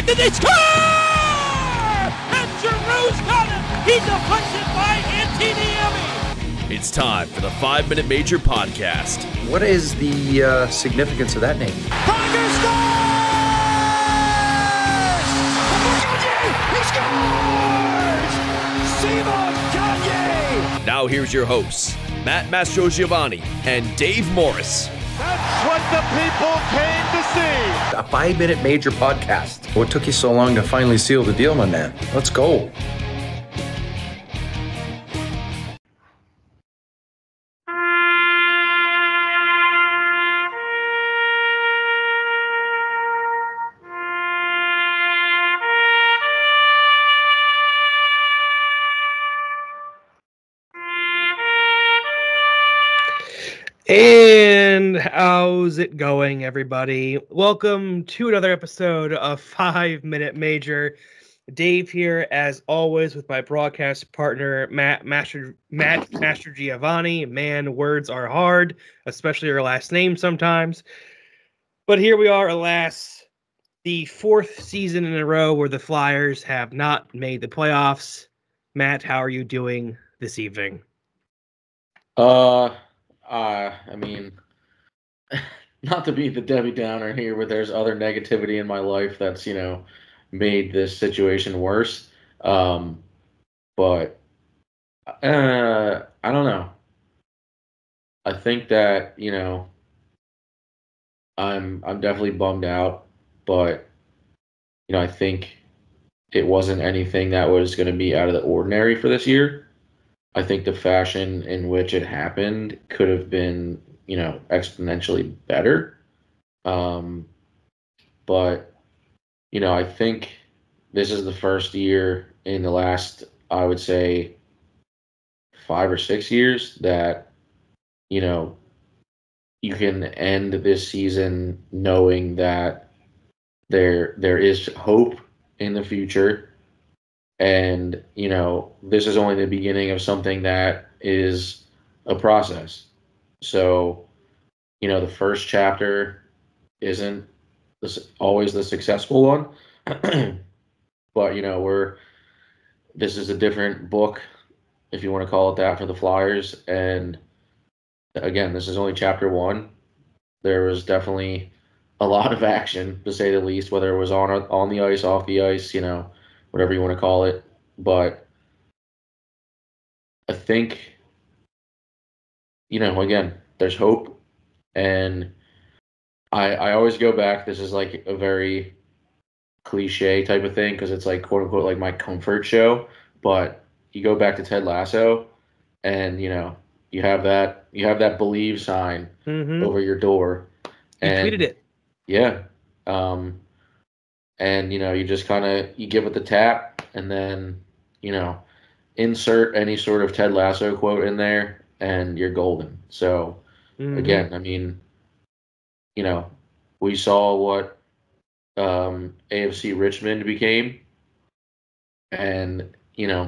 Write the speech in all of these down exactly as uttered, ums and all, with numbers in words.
deflected, they score! And Giroux's got it! He deflects it by Antiniemi! It's time for the Five Minute Major podcast. What is the uh, significance of that name? Pronger scores! He scores! Simon Gagne! Now here's your hosts, Matt Mastrogiovanni and Dave Morris. That's what the people came to see. A five-minute major podcast. What took you so long to finally seal the deal, my man? Let's go. And how's it going, everybody? Welcome to another episode of Five Minute Major. Dave here, as always, with my broadcast partner, Matt Master Matt Mastrogiovanni. Man, words are hard, especially your last name sometimes. But here we are, alas, the fourth season in a row where the Flyers have not made the playoffs. Matt, how are you doing this evening? Uh... Uh, I mean, not to be the Debbie Downer here, but there's other negativity in my life that's, you know, made this situation worse. Um, but, uh, I don't know. I think that, you know, I'm, I'm definitely bummed out, but, you know, I think it wasn't anything that was going to be out of the ordinary for this year. I think the fashion in which it happened could have been, you know, exponentially better. Um, but, you know, I think this is the first year in the last, I would say, five or six years that, you know, you can end this season knowing that there there is hope in the future. And, you know, this is only the beginning of something that is a process. So, you know, the first chapter isn't this, always the successful one. But, you know, we're this is a different book, if you want to call it that, for the Flyers. And, again, this is only chapter one. There was definitely a lot of action, to say the least, whether it was on on the ice, off the ice, you know, whatever you want to call it. But I think, you know, again, there's hope. And I I always go back, this is like a very cliche type of thing because it's like, quote unquote, like my comfort show. But you go back to Ted Lasso and, you know, you have that you have that believe sign mm-hmm. over your door. You and tweeted it. Yeah. Um, and, you know, you just kind of, you give it the tap and then, you know, insert any sort of Ted Lasso quote in there and you're golden. So, mm-hmm. again, I mean, you know, we saw what um, A F C Richmond became. And, you know,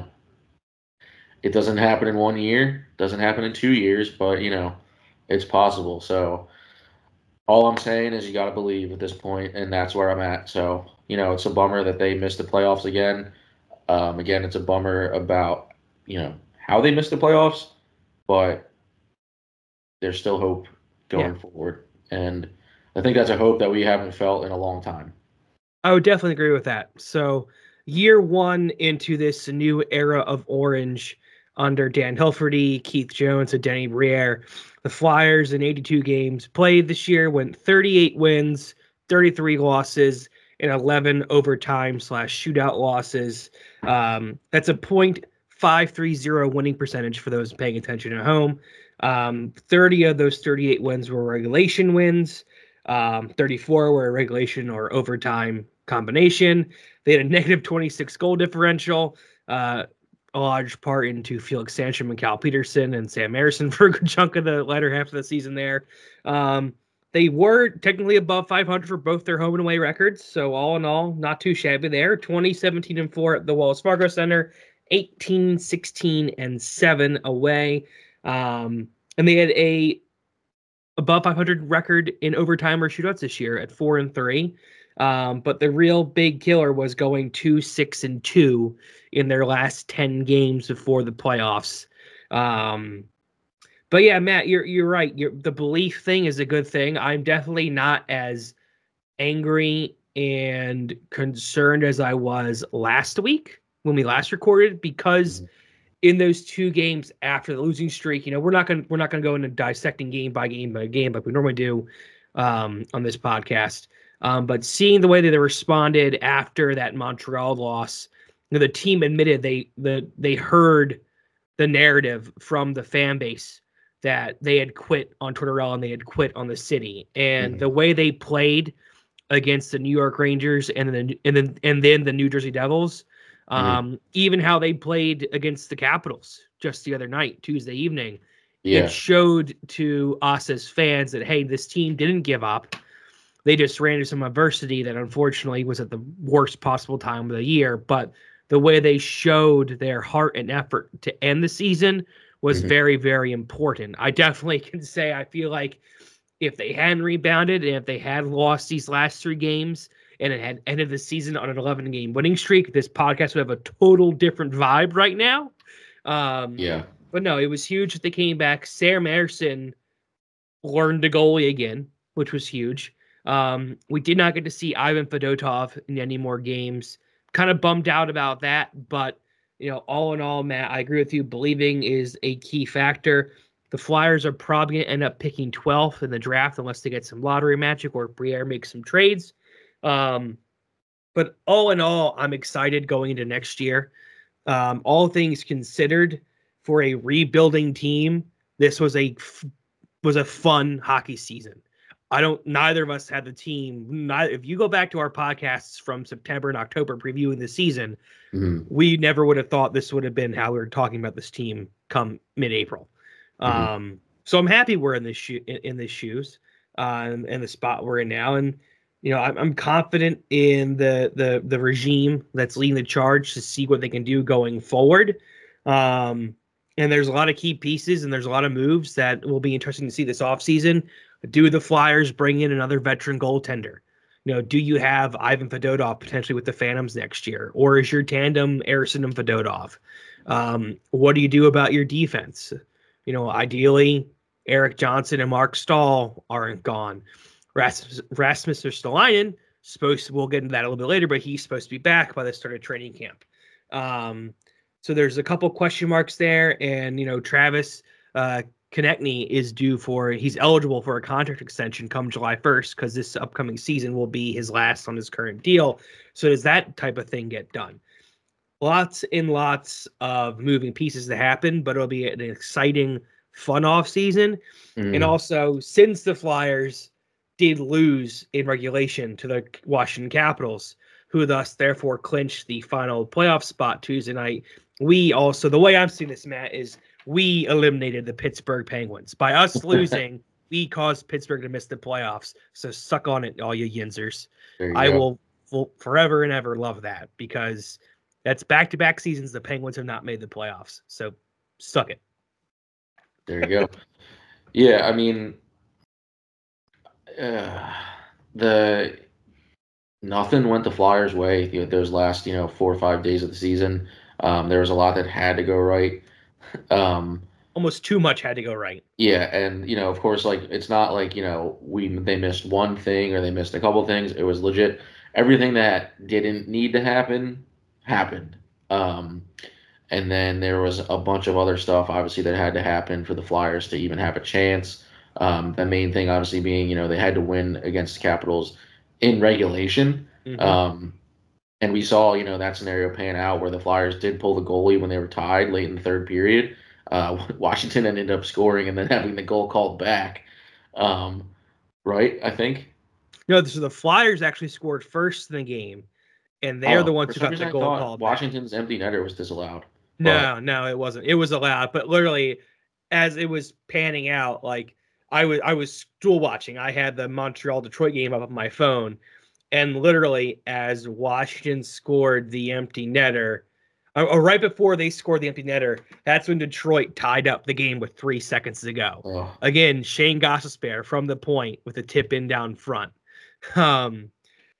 it doesn't happen in one year, doesn't happen in two years, but, you know, it's possible. So, all I'm saying is you got to believe at this point, and that's where I'm at. So, you know, it's a bummer that they missed the playoffs again. Um, again, it's a bummer about, you know, how they missed the playoffs, but there's still hope going yeah. forward. And I think that's a hope that we haven't felt in a long time. I would definitely agree with that. So year one into this new era of Orange under Dan Hilferty, Keith Jones, and Denny Briere, the Flyers in eighty-two games played this year went thirty-eight wins, thirty-three losses, and eleven overtime slash shootout losses. Um, that's a point five three zero winning percentage for those paying attention at home. Um, thirty of those thirty-eight wins were regulation wins. Um, thirty-four were a regulation or overtime combination. They had a negative twenty-six goal differential, uh, a large part into Felix Sandstrom and Cal Peterson and Sam Harrison for a good chunk of the latter half of the season there. Um, They were technically above five hundred for both their home and away records. So all in all, not too shabby there. twenty, seventeen, and four at the Wells Fargo Center, eighteen, sixteen, and seven away. Um, and they had a above five hundred record in overtime or shootouts this year at four and three. Um, but the real big killer was going two, six, and two in their last ten games before the playoffs. Um, but yeah, Matt, you're you're right. You're, the belief thing is a good thing. I'm definitely not as angry and concerned as I was last week when we last recorded, because mm-hmm. in those two games after the losing streak, you know, we're not gonna we're not gonna go into dissecting game by game by game like we normally do um, on this podcast. Um, but seeing the way that they responded after that Montreal loss, you know, the team admitted they the they heard the narrative from the fan base that they had quit on Tortorella and they had quit on the city, and mm-hmm. the way they played against the New York Rangers and then and then and then the New Jersey Devils, um, mm-hmm. even how they played against the Capitals just the other night, Tuesday evening, yeah. it showed to us as fans that, hey, this team didn't give up. They just ran into some adversity that unfortunately was at the worst possible time of the year, but the way they showed their heart and effort to end the season was mm-hmm. very, very important. I definitely can say I feel like if they hadn't rebounded and if they had lost these last three games and it had ended the season on an eleven-game winning streak, this podcast would have a total different vibe right now. Um, yeah. But no, it was huge that they came back. Sam Ersson learned to goalie again, which was huge. Um, we did not get to see Ivan Fedotov in any more games. Kind of bummed out about that, but you know, all in all, Matt, I agree with you. Believing is a key factor. The Flyers are probably going to end up picking twelfth in the draft unless they get some lottery magic or Briere makes some trades. Um, but all in all, I'm excited going into next year. Um, all things considered, for a rebuilding team, this was a was a fun hockey season. I don't. Neither of us had the team. Neither, if you go back to our podcasts from September and October previewing the season, mm-hmm. we never would have thought this would have been how we were talking about this team come mid-April. Mm-hmm. Um, so I'm happy we're in this shoe in, in this shoes, uh, and, and the spot we're in now. And you know, I'm, I'm confident in the the the regime that's leading the charge to see what they can do going forward. Um, and there's a lot of key pieces and there's a lot of moves that will be interesting to see this offseason. Do the Flyers bring in another veteran goaltender? You know, do you have Ivan Fedotov potentially with the Phantoms next year? Or is your tandem Ersson and Fedotov? Um, what do you do about your defense? You know, ideally, Eric Johnson and Mark Stahl aren't gone. Rasmus, Rasmus Ristolainen, supposed to, we'll get into that a little bit later, but he's supposed to be back by the start of training camp. Um, so there's a couple question marks there. And, you know, Travis uh, Konecny is due for, he's eligible for a contract extension come July first because this upcoming season will be his last on his current deal. So does that type of thing get done? Lots and lots of moving pieces to happen, but it'll be an exciting, fun off season. Mm. And also, since the Flyers did lose in regulation to the Washington Capitals, who thus therefore clinched the final playoff spot Tuesday night, we also, the way I'm seeing this, Matt, is we eliminated the Pittsburgh Penguins. By us losing, we caused Pittsburgh to miss the playoffs. So suck on it, all you Yinzers. You I will, will forever and ever love that because that's back-to-back seasons the Penguins have not made the playoffs. So suck it. There you go. Yeah, I mean, uh, the nothing went the Flyers' way you know, those last, you know, four or five days of the season. Um, there was a lot that had to go right. Um, Almost too much had to go right. Yeah, and, you know, of course, like, it's not like, you know, we they missed one thing or they missed a couple things. It was legit. Everything that didn't need to happen happened. Um, and then there was a bunch of other stuff, obviously, that had to happen for the Flyers to even have a chance. Um, the main thing, obviously, being, you know, they had to win against the Capitals in regulation. Mm-hmm. Um, and we saw, you know, that scenario pan out where the Flyers did pull the goalie when they were tied late in the third period. Uh, Washington ended up scoring and then having the goal called back. Um, right, I think? No, so the Flyers actually scored first in the game, and they're oh, the ones who got the goal called Washington's back. empty netter was disallowed. No, but... no, it wasn't. It was allowed, but literally, as it was panning out, like, I was I was stool watching. I had the Montreal-Detroit game up on my phone, and literally, as Washington scored the empty netter, or right before they scored the empty netter, that's when Detroit tied up the game with three seconds to go. Oh. Again, Shane Gostisbehere from the point with a tip in down front. Um,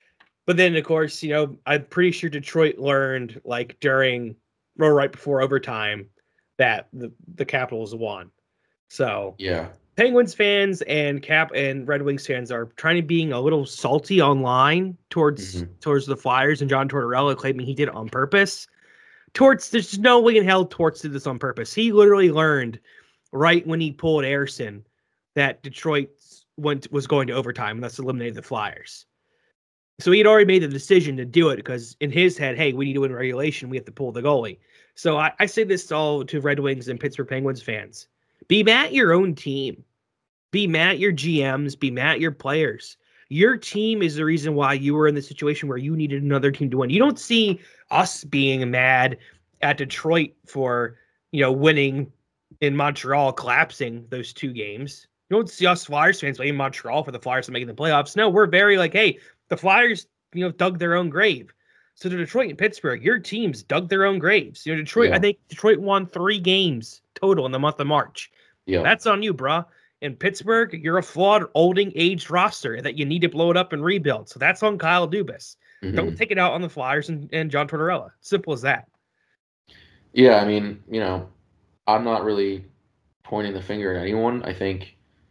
But then, of course, you know, I'm pretty sure Detroit learned, like, during or right before overtime that the, the Capitals won. So, Yeah. Penguins fans and Cap and Red Wings fans are trying to being a little salty online towards Mhm. towards the Flyers and John Tortorella claiming he did it on purpose. Torts, there's no way in hell Torts did this on purpose. He literally learned right when he pulled Ayerson that Detroit went was going to overtime and thus eliminated the Flyers. So he'd already made the decision to do it because in his head, hey, we need to win regulation. We have to pull the goalie. So I, I say this all to Red Wings and Pittsburgh Penguins fans. Be mad at your own team. Be mad at your G Ms. Be mad at your players. Your team is the reason why you were in the situation where you needed another team to win. You don't see us being mad at Detroit for, you know, winning in Montreal, collapsing those two games. You don't see us Flyers fans blaming Montreal for the Flyers making the playoffs. No, we're very like, hey, the Flyers, you know, dug their own grave. So to Detroit and Pittsburgh, your teams dug their own graves. You know, Detroit, Yeah. I think Detroit won three games total in the month of March. Yeah. That's on you, bruh. In Pittsburgh, you're a flawed, olding, aged roster that you need to blow it up and rebuild. So that's on Kyle Dubas. Mhm. Don't take it out on the Flyers and, and John Tortorella. Simple as that. Yeah, I mean, you know, I'm not really pointing the finger at anyone. I think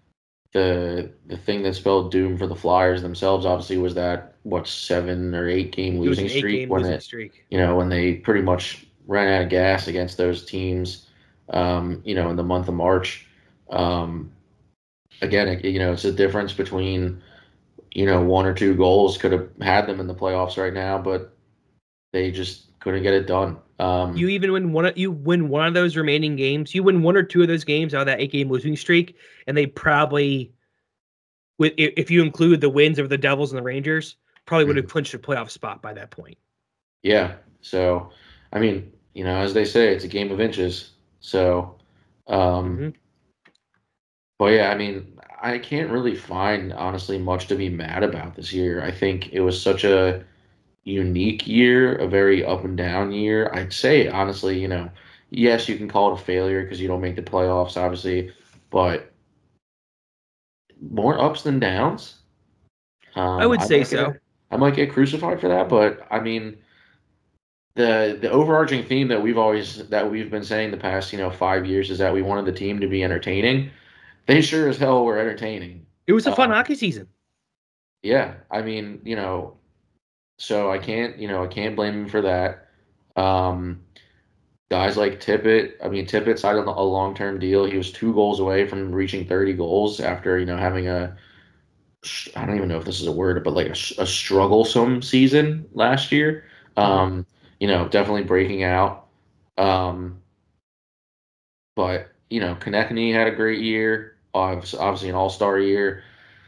the the thing that spelled doom for the Flyers themselves obviously was that what seven or eight game It was losing an streak eight-game when losing it streak. you know when they pretty much ran out of gas against those teams. Um, you know, in the month of March. Um, again, it, you know, it's a difference between you know one or two goals could have had them in the playoffs right now, but they just couldn't get it done. Um, You even win one. You win one of those remaining games. You win one or two of those games out of that eight-game losing streak, and they probably, with if you include the wins over the Devils and the Rangers, probably would have clinched a playoff spot by that point. Yeah. So, I mean, you know, as they say, it's a game of inches. So, um, Mhm. but yeah, I mean, I can't really find honestly much to be mad about this year. I think it was such a unique year, a very up and down year. I'd say honestly, you know, yes, you can call it a failure because you don't make the playoffs, obviously, but more ups than downs. Um, I would say might so. Get, I might get crucified for that, but I mean, the the overarching theme that we've always that we've been saying the past you know five years is that we wanted the team to be entertaining. They sure as hell were entertaining. It was a fun Um, hockey season. Yeah, I mean, you know, so I can't, you know, I can't blame him for that. Um, guys like Tippett, I mean, Tippett signed on a long-term deal. He was two goals away from reaching thirty goals after, you know, having a, I don't even know if this is a word, but like a, a strugglesome season last year. Um, you know, definitely breaking out. Um, but, you know, Konechny had a great year, obviously, obviously an all-star year.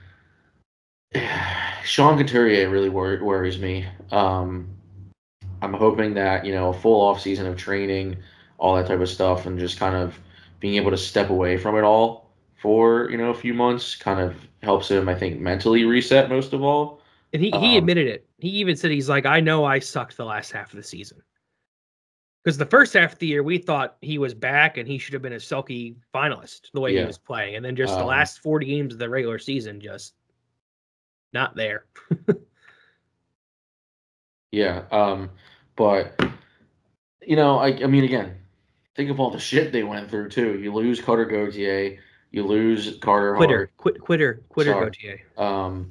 Sean Couturier really wor- worries me. Um, I'm hoping that, you know, a full off season of training, all that type of stuff, and just kind of being able to step away from it all for, you know, a few months kind of helps him, I think, mentally reset most of all. And he, he Um, admitted it. He even said he's like, I know I sucked the last half of the season. Because the first half of the year, we thought he was back and he should have been a Selke finalist the way Yeah. he was playing. And then just the Um, last forty games of the regular season, just not there. Yeah. Um, but, you know, I, I mean, again, think of all the shit they went through, too. You lose Cutter Gauthier, you lose Carter Quitter, Hart. quit, quitter, quitter, Sorry. Gauthier. Um,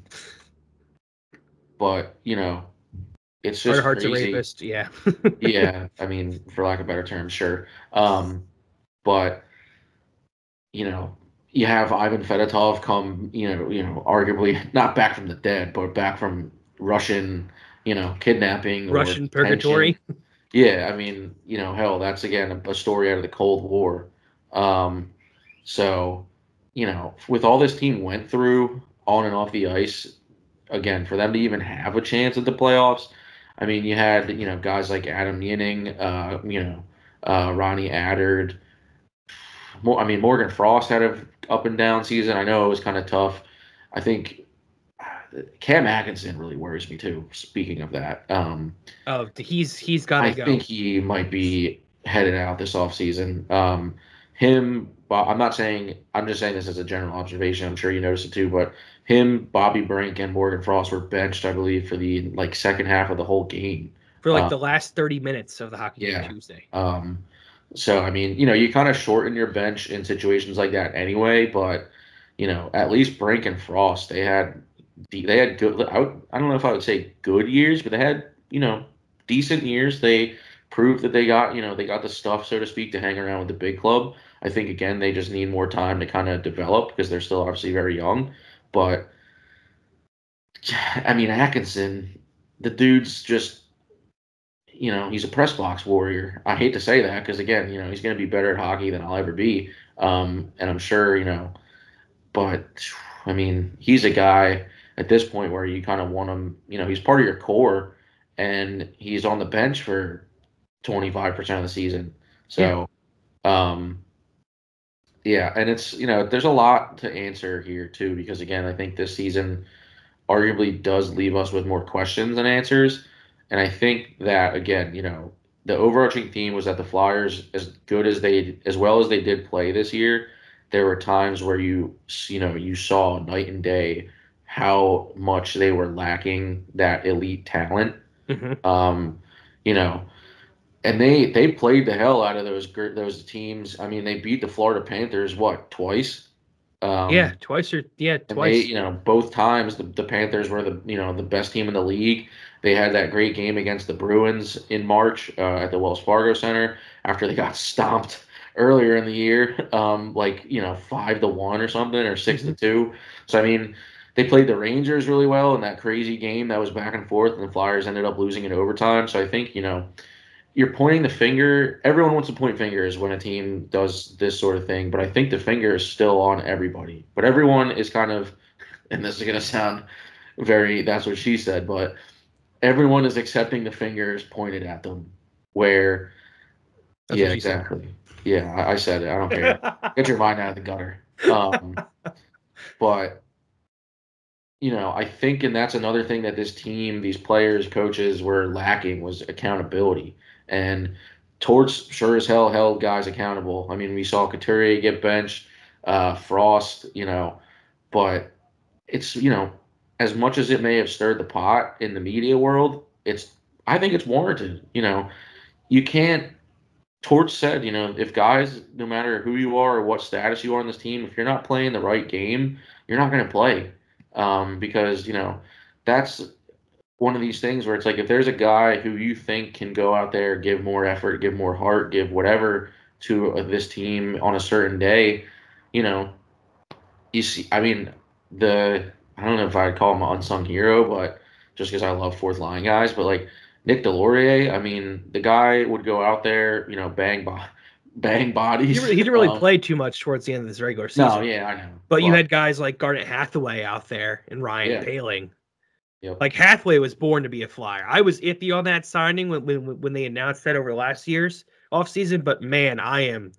but, you know, it's just Carter Hart's a crazy. rapist. Yeah. Yeah, I mean, for lack of a better term, sure. Um, but you know, you have Ivan Fedotov come, you know, you know, arguably not back from the dead, but back from Russian, you know, kidnapping, or Russian detention. purgatory. Yeah, I mean, you know, hell, that's again a, a story out of the Cold War. Um, so, you know, with all this team went through on and off the ice, again, for them to even have a chance at the playoffs. I mean, you had, you know, guys like Adam Yinning, uh, you know, uh, Ronnie Addard. More, I mean, Morgan Frost had a up and down season. I know it was kind of tough. I think Cam Atkinson really worries me too. Speaking of that, um, Oh, he's he's got I to go. think he might be headed out this offseason. Um, him, well, I'm not saying, I'm just saying this as a general observation. I'm sure you noticed it too, but him, Bobby Brink, and Morgan Frost were benched, I believe, for the like second half of the whole game. For like um, the last thirty minutes of the hockey yeah. game Tuesday. Um, so I mean, you know, you kind of shorten your bench in situations like that anyway, but you know, at least Brink and Frost, they had they had good. I, would, I don't know if I would say good years, but they had, you know, decent years. They proved that they got, you know, they got the stuff, so to speak, to hang around with the big club. I think again they just need more time to kind of develop because they're still obviously very young. But I mean, Atkinson, the dude's just, you know, he's a press box warrior. I hate to say that because again, you know, he's going to be better at hockey than I'll ever be. Um, and I'm sure, you know, but I mean, he's a guy at this point where you kind of want him, you know, he's part of your core and he's on the bench for twenty-five percent of the season. So, yeah. um, yeah, and it's, you know, there's a lot to answer here too, because again, I think this season arguably does leave us with more questions than answers. And I think that, again, you know, the overarching theme was that the Flyers, as good as they, as well as they did play this year, there were times where you, you know, you saw night and day how much they were lacking that elite talent. Mm-hmm. Um, you know, and they they played the hell out of those those teams. I mean, they beat the Florida Panthers what twice. Um, yeah, twice or yeah, twice. They, you know, both times the, the Panthers were the you know the best team in the league. They had that great game against the Bruins in March uh, at the Wells Fargo Center after they got stomped earlier in the year, um, like you know five to one or something or six mm-hmm. to two. So I mean, they played the Rangers really well in that crazy game that was back and forth, and the Flyers ended up losing in overtime. So I think you know. You're pointing the finger. Everyone wants to point fingers when a team does this sort of thing, but I think the finger is still on everybody. But everyone is kind of, and this is going to sound very, that's what she said, but everyone is accepting the fingers pointed at them. Where, that's yeah, exactly. Said. Yeah, I, I said it. I don't care. Get your mind out of the gutter. Um, but, you know, I think, and that's another thing that this team, these players, coaches were lacking was accountability. And Torts sure as hell held guys accountable. I mean, we saw Couturier get benched, uh, Frost, you know, but it's, you know, as much as it may have stirred the pot in the media world, it's, I think it's warranted. You know, you can't, Torts said, you know, if guys, no matter who you are or what status you are on this team, if you're not playing the right game, you're not going to play. Um, because, you know, that's one of these things where it's like if there's a guy who you think can go out there, give more effort, give more heart, give whatever to uh, this team on a certain day, you know, you see, I mean, the, I don't know if I'd call him an unsung hero, but just because I love fourth line guys, but like Nick Delorier, I mean, the guy would go out there, you know, bang, bo- bang bodies. He, really, he didn't really um, play too much towards the end of this regular season. No, yeah, I know. But, but you had guys like Garnet Hathaway out there and Ryan yeah. Poehling. Yep. Like Hathaway was born to be a Flyer. I was iffy on that signing when when, when they announced that over last year's offseason, but man, I am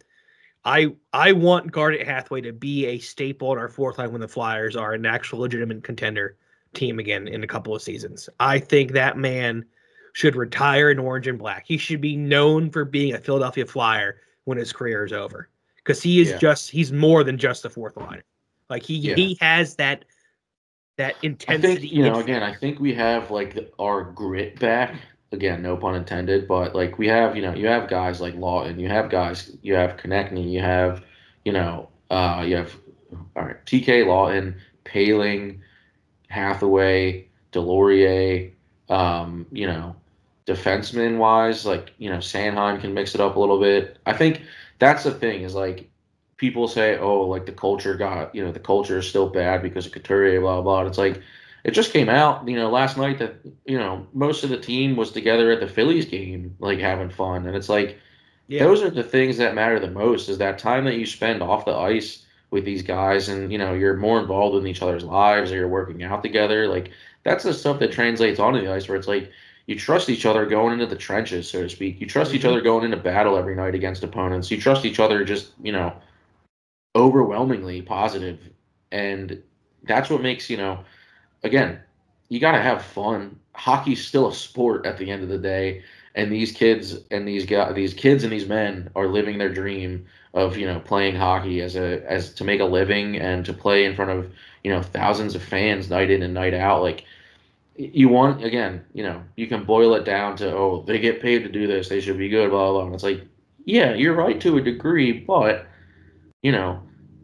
I I want Garnet Hathaway to be a staple in our fourth line when the Flyers are an actual legitimate contender team again in a couple of seasons. I think that man should retire in orange and black. He should be known for being a Philadelphia Flyer when his career is over. Because he is yeah. just he's more than just a fourth liner. Like he yeah. he has that that intensity. I think, you know, again, I think we have like the, our grit back. Again, no pun intended, but like we have, you know, you have guys like Lawton, you have guys, you have Konechny, you have, you know, uh, you have, all right, T K Lawton, Poehling, Hathaway, Delorier, um, you know, defenseman wise, like, you know, Sanheim can mix it up a little bit. I think that's the thing is like, people say, oh, like the culture got, you know, the culture is still bad because of Couturier, blah, blah, blah. It's like, it just came out, you know, last night that, you know, most of the team was together at the Phillies game, like having fun. And it's like, yeah. those are the things that matter the most is that time that you spend off the ice with these guys and, you know, you're more involved in each other's lives or you're working out together. Like, that's the stuff that translates onto the ice where it's like, you trust each other going into the trenches, so to speak. You trust mm-hmm. each other going into battle every night against opponents. You trust each other just, you know, overwhelmingly positive. And that's what makes, you know, again, you got to have fun. Hockey's still a sport at the end of the day. and these kids and these guys, these kids and these men are living their dream of, you know, playing hockey as a as to make a living and to play in front of, you know, thousands of fans night in and night out. Like, you want, again, you know, you can boil it down to, oh, they get paid to do this, they should be good, blah, blah, blah. And it's like, yeah, you're right to a degree, but, you know,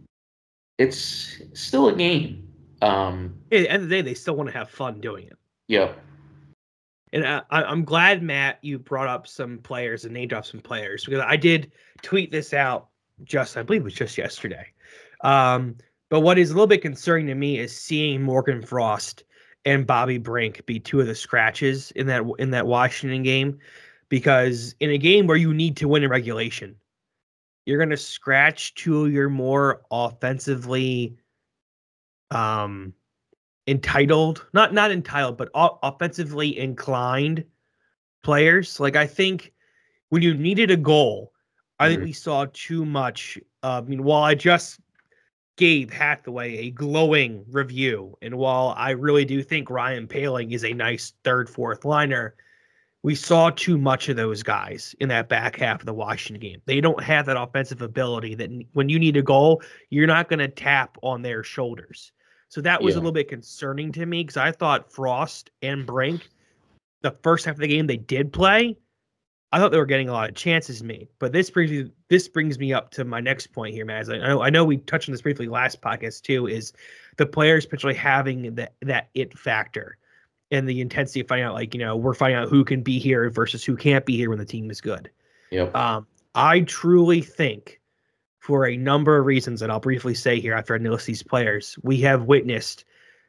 it's still a game. Um, At the end of the day, they still want to have fun doing it. Yep. And I, I'm glad, Matt, you brought up some players and named off some players, because I did tweet this out just, I believe it was just yesterday. Um, but what is a little bit concerning to me is seeing Morgan Frost and Bobby Brink be two of the scratches in that in that Washington game, because in a game where you need to win in regulation, you're going to scratch two of your more offensively um, entitled, not not entitled, but o- offensively inclined players. Like, I think when you needed a goal, I think we saw too much. Uh, I mean, while I just gave Hathaway a glowing review, and while I really do think Ryan Poehling is a nice third, fourth liner, we saw too much of those guys in that back half of the Washington game. They don't have that offensive ability that when you need a goal, you're not going to tap on their shoulders. So that was Yeah. a little bit concerning to me, because I thought Frost and Brink, the first half of the game they did play, I thought they were getting a lot of chances made. But this brings me this brings me up to my next point here, Maz. I know I know we touched on this briefly last podcast too, is the players potentially having that that it factor and the intensity of finding out, like, you know, we're finding out who can be here versus who can't be here when the team is good. Yep. Um, I truly think, for a number of reasons that I'll briefly say here after I list these players, we have witnessed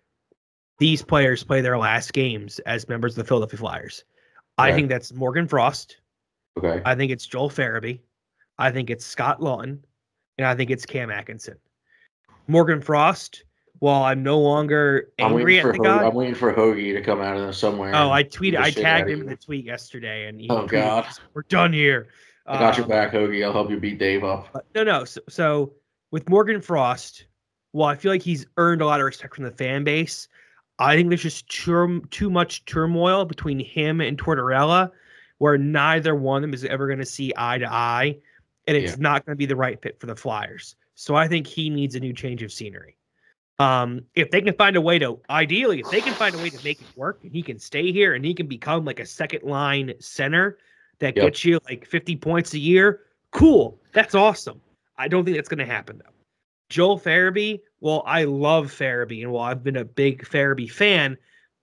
these players play their last games as members of the Philadelphia Flyers. I Right. think that's Morgan Frost. Okay. I think it's Joel Farabee. I think it's Scott Lawton. And I think it's Cam Atkinson. Morgan Frost, while I'm no longer I'm angry waiting at for the Ho- guy. I'm waiting for Hoagie to come out of there somewhere. Oh, and I beat tweeted, the I shit tagged out of him in you. the tweet yesterday, and he Oh, tweeted, God. "We're done here." I got your Um, back, Hoagie. I'll help you beat Dave up. But no, no. So, so with Morgan Frost, while I feel like he's earned a lot of respect from the fan base, I think there's just too, too much turmoil between him and Tortorella, where neither one of them is ever going to see eye to eye, and it's Yeah. not going to be the right fit for the Flyers. So I think he needs a new change of scenery. Um, if they can find a way to, ideally, if they can find a way to make it work, and he can stay here and he can become like a second line center that Yep. gets you like fifty points a year, cool. That's awesome. I don't think that's going to happen, though. Joel Farabee, well, I love Farabee, and while I've been a big Farabee fan,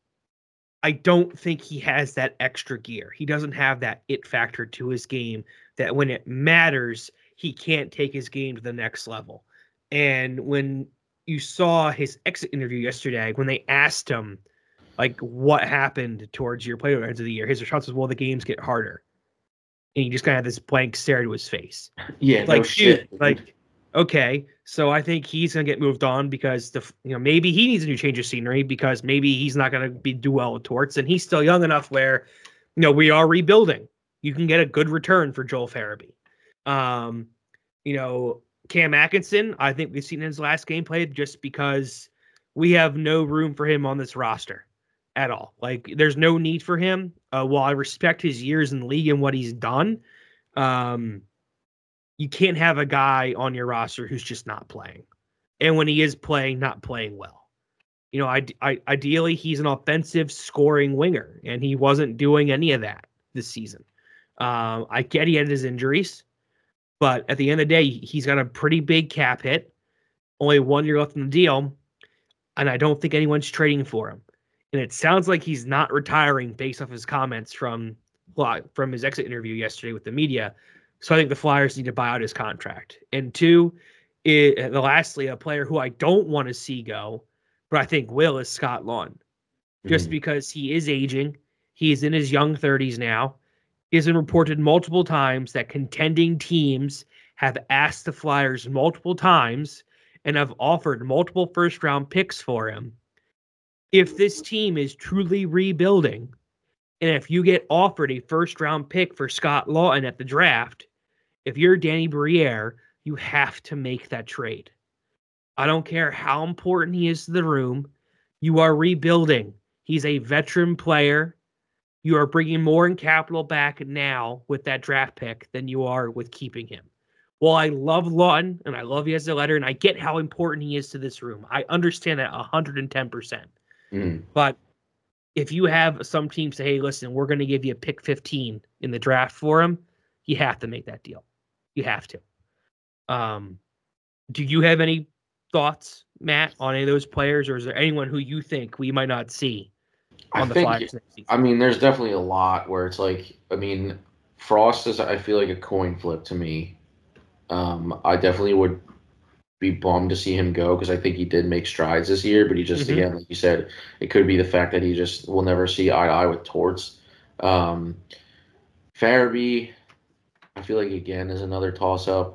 I don't think he has that extra gear. He doesn't have that it factor to his game that when it matters, he can't take his game to the next level. And when you saw his exit interview yesterday, when they asked him, like, what happened towards your play at the end of the year, his response was, well, the games get harder. And he just kind of had this blank stare to his face. Yeah, Like, no shit. dude, like, okay, so I think he's gonna get moved on because the you know maybe he needs a new change of scenery, because maybe he's not gonna be do well with Torts, and he's still young enough where, you know, we are rebuilding. You can get a good return for Joel Farabee. Um, you know, Cam Atkinson, I think we've seen in his last game played just because we have no room for him on this roster at all. Like, there's no need for him. Uh, while I respect his years in the league and what he's done, um. You can't have a guy on your roster who's just not playing. And when he is playing, not playing well. You know, I, I, ideally, he's an offensive scoring winger, and he wasn't doing any of that this season. Um, I get he had his injuries, but at the end of the day, he's got a pretty big cap hit, only one year left in the deal, and I don't think anyone's trading for him. And it sounds like he's not retiring based off his comments from, from his exit interview yesterday with the media. So I think the Flyers need to buy out his contract. And two, it, lastly, a player who I don't want to see go, but I think will, is Scott Lawton. Just Mhm. because he is aging. He is in his young thirties now. He has been reported multiple times that contending teams have asked the Flyers multiple times and have offered multiple first-round picks for him. If this team is truly rebuilding, and if you get offered a first-round pick for Scott Lawton at the draft, if you're Danny Briere, you have to make that trade. I don't care how important he is to the room. You are rebuilding. He's a veteran player. You are bringing more in capital back now with that draft pick than you are with keeping him. Well, I love Lawton and I love you as a letter, and I get how important he is to this room. I understand that one hundred ten percent. Mm. But if you have some team say, hey, listen, we're going to give you a pick fifteen in the draft for him, you have to make that deal. You have to. Um, do you have any thoughts, Matt, on any of those players, or is there anyone who you think we might not see on I the think, Flyers next season? I mean, there's definitely a lot where it's like, I mean, Frost is, I feel like, a coin flip to me. Um, I definitely would be bummed to see him go because I think he did make strides this year, but he just, Mhm. again, like you said, it could be the fact that he just will never see eye to eye with Torts. Um, Farabee, I feel like, again, is another toss-up.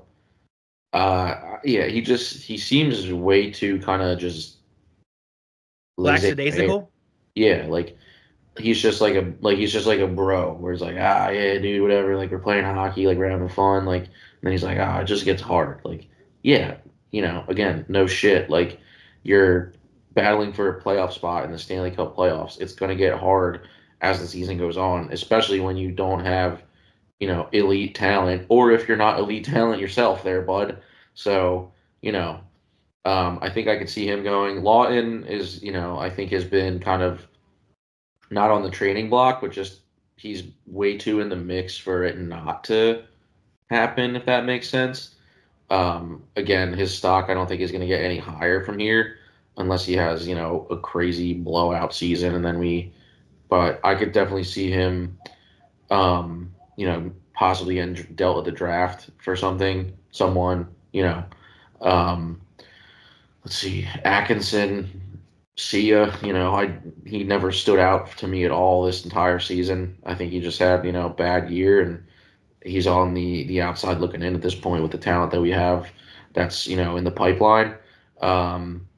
Uh, yeah, he just, he seems way too kind of just laissez-faire. Lackadaisical? Yeah, like, he's just like a like he's just like a bro where he's like, ah, yeah, dude, whatever, like we're playing hockey, like we're having fun, like, and then he's like, ah, it just gets hard. Like, yeah, you know, again, no shit. Like, you're battling for a playoff spot in the Stanley Cup playoffs. It's gonna get hard as the season goes on, especially when you don't have, you know, elite talent, or if you're not elite talent yourself there, bud. So, you know, um, I think I could see him going. Lawton is, you know, I think has been kind of not on the trading block, but just he's way too in the mix for it not to happen, if that makes sense. Um, again, his stock I don't think is going to get any higher from here unless he has, you know, a crazy blowout season, and then we. But I could definitely see him, um, you know, possibly getting dealt at the draft for something, someone, you know. Um, let's see, Atkinson. See ya. You know, I he never stood out to me at all this entire season. I think he just had, you know, a bad year, and he's on the the outside looking in at this point with the talent that we have that's, you know, in the pipeline. Um,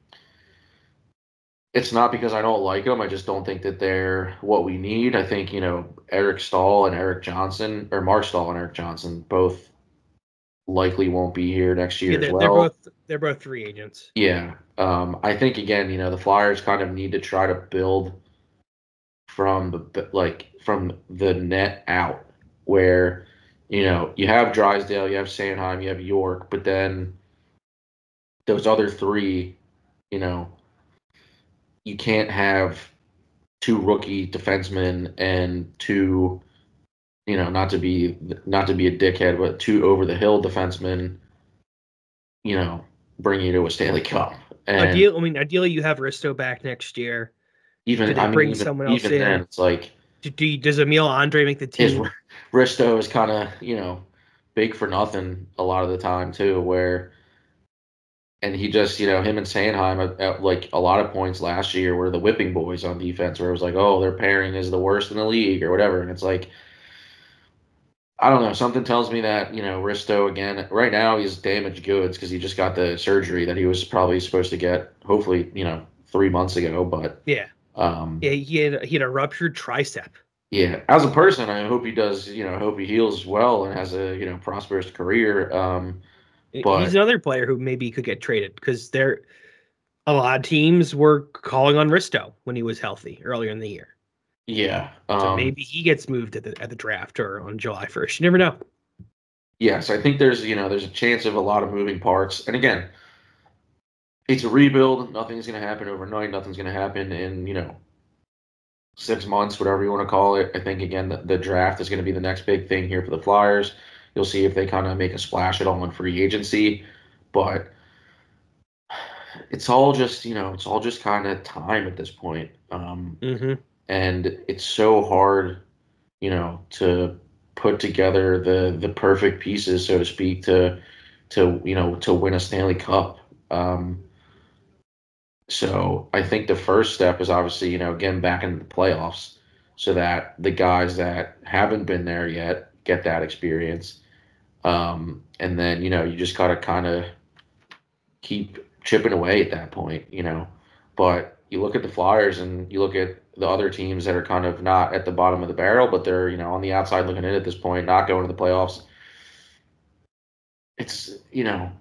it's not because I don't like them. I just don't think that they're what we need. I think, you know, Eric Stahl and Eric Johnson, or Mark Stahl and Eric Johnson, both likely won't be here next year Yeah, as they're, well. they're both they're both free agents. Yeah. Um, I think, again, you know, the Flyers kind of need to try to build from the like from the net out, where, you know, you have Drysdale, you have Sanheim, you have York, but then those other three, you know, you can't have two rookie defensemen and two, you know, not to be not to be a dickhead, but two over the hill defensemen, you know, bring you to a Stanley Cup. And Ideal, I mean, ideally you have Risto back next year. even Do they I mean, bring even, someone else even in? then, it's like, Do, do you, does Emil Andre make the his team? Risto is kind of, you know, big for nothing a lot of the time too, where, and he just, you know, him and Sanheim at, at like a lot of points last year were the whipping boys on defense, where it was like, oh, their pairing is the worst in the league or whatever, and it's like, I don't know, something tells me that, you know, Risto, again, right now he's damaged goods because he just got the surgery that he was probably supposed to get, hopefully, you know, three months ago, but Yeah. um, Yeah, he had he had a ruptured tricep. yeah, as a person, I hope he does, you know, I hope he heals well and has a, you know, prosperous career. Um, but He's another player who maybe could get traded because there a lot of teams were calling on Risto when he was healthy earlier in the year. yeah, So um, maybe he gets moved at the at the draft or on July first. You never know. yes, I think there's, you know, there's a chance of a lot of moving parts. And again, it's a rebuild. Nothing's going to happen overnight. Nothing's going to happen in, you know, six months, whatever you want to call it. I think, again, the, the draft is going to be the next big thing here for the Flyers. You'll see if they kind of make a splash at all in free agency. But it's all just, you know, it's all just kind of time at this point. Um, Mm-hmm. and it's so hard, you know, to put together the the perfect pieces, so to speak, to to you know to win a Stanley Cup. Um, so I think the first step is obviously, you know, getting back into the playoffs, so that the guys that haven't been there yet get that experience, um, and then, you know, you just gotta kind of keep chipping away at that point, you know. But you look at the Flyers and you look at the other teams that are kind of not at the bottom of the barrel, but they're, you know, on the outside looking in at this point, not going to the playoffs. It's, you know,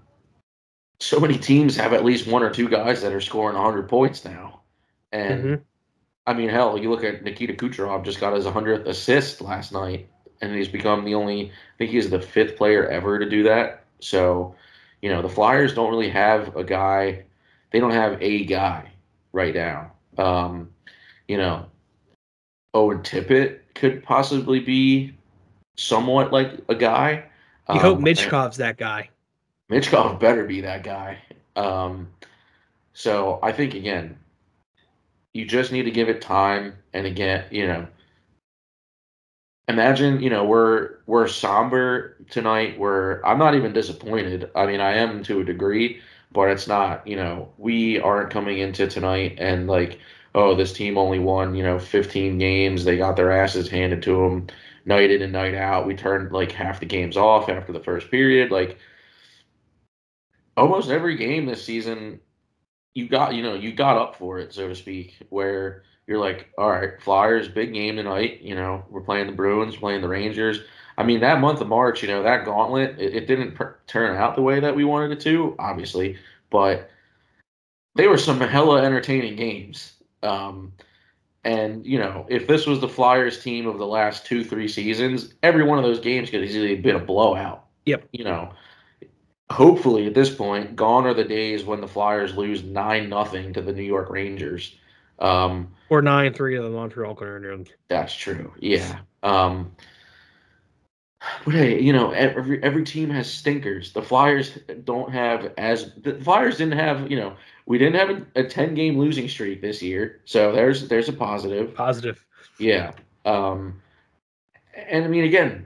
so many teams have at least one or two guys that are scoring one hundred points now. And Mm-hmm. I mean, hell, you look at Nikita Kucherov, just got his hundredth assist last night, and he's become the only, I think he's the fifth player ever to do that. So, you know, the Flyers don't really have a guy, they don't have a guy right now. Um, you know, Owen Tippett could possibly be somewhat like a guy. You um, hope Michkov's that guy. Michkov better be that guy. Um, so I think, again, you just need to give it time. And again, you know, imagine, you know, we're we're somber tonight. We're I'm not even disappointed. I mean, I am to a degree, but it's not, you know, we aren't coming into tonight and like, oh, this team only won, you know, fifteen games. They got their asses handed to them night in and night out. We turned like half the games off after the first period. Like almost every game this season, you got, you know, you got up for it, so to speak, where you're like, all right, Flyers, big game tonight. You know, we're playing the Bruins, playing the Rangers. I mean, that month of March, you know, that gauntlet, it, it didn't per- turn out the way that we wanted it to, obviously, but they were some hella entertaining games. Um, and, you know, if this was the Flyers team of the last two, three seasons, every one of those games could easily have been a blowout. Yep. You know, hopefully at this point, gone are the days when the Flyers lose nine nothing to the New York Rangers. Um, or nine three to the Montreal Canadiens. That's true. Yeah. Um, but hey, you know, every every team has stinkers. The Flyers don't have as the Flyers didn't have, you know, we didn't have a, a ten game losing streak this year. So there's there's a positive. Positive. Yeah. Um, and I mean, again,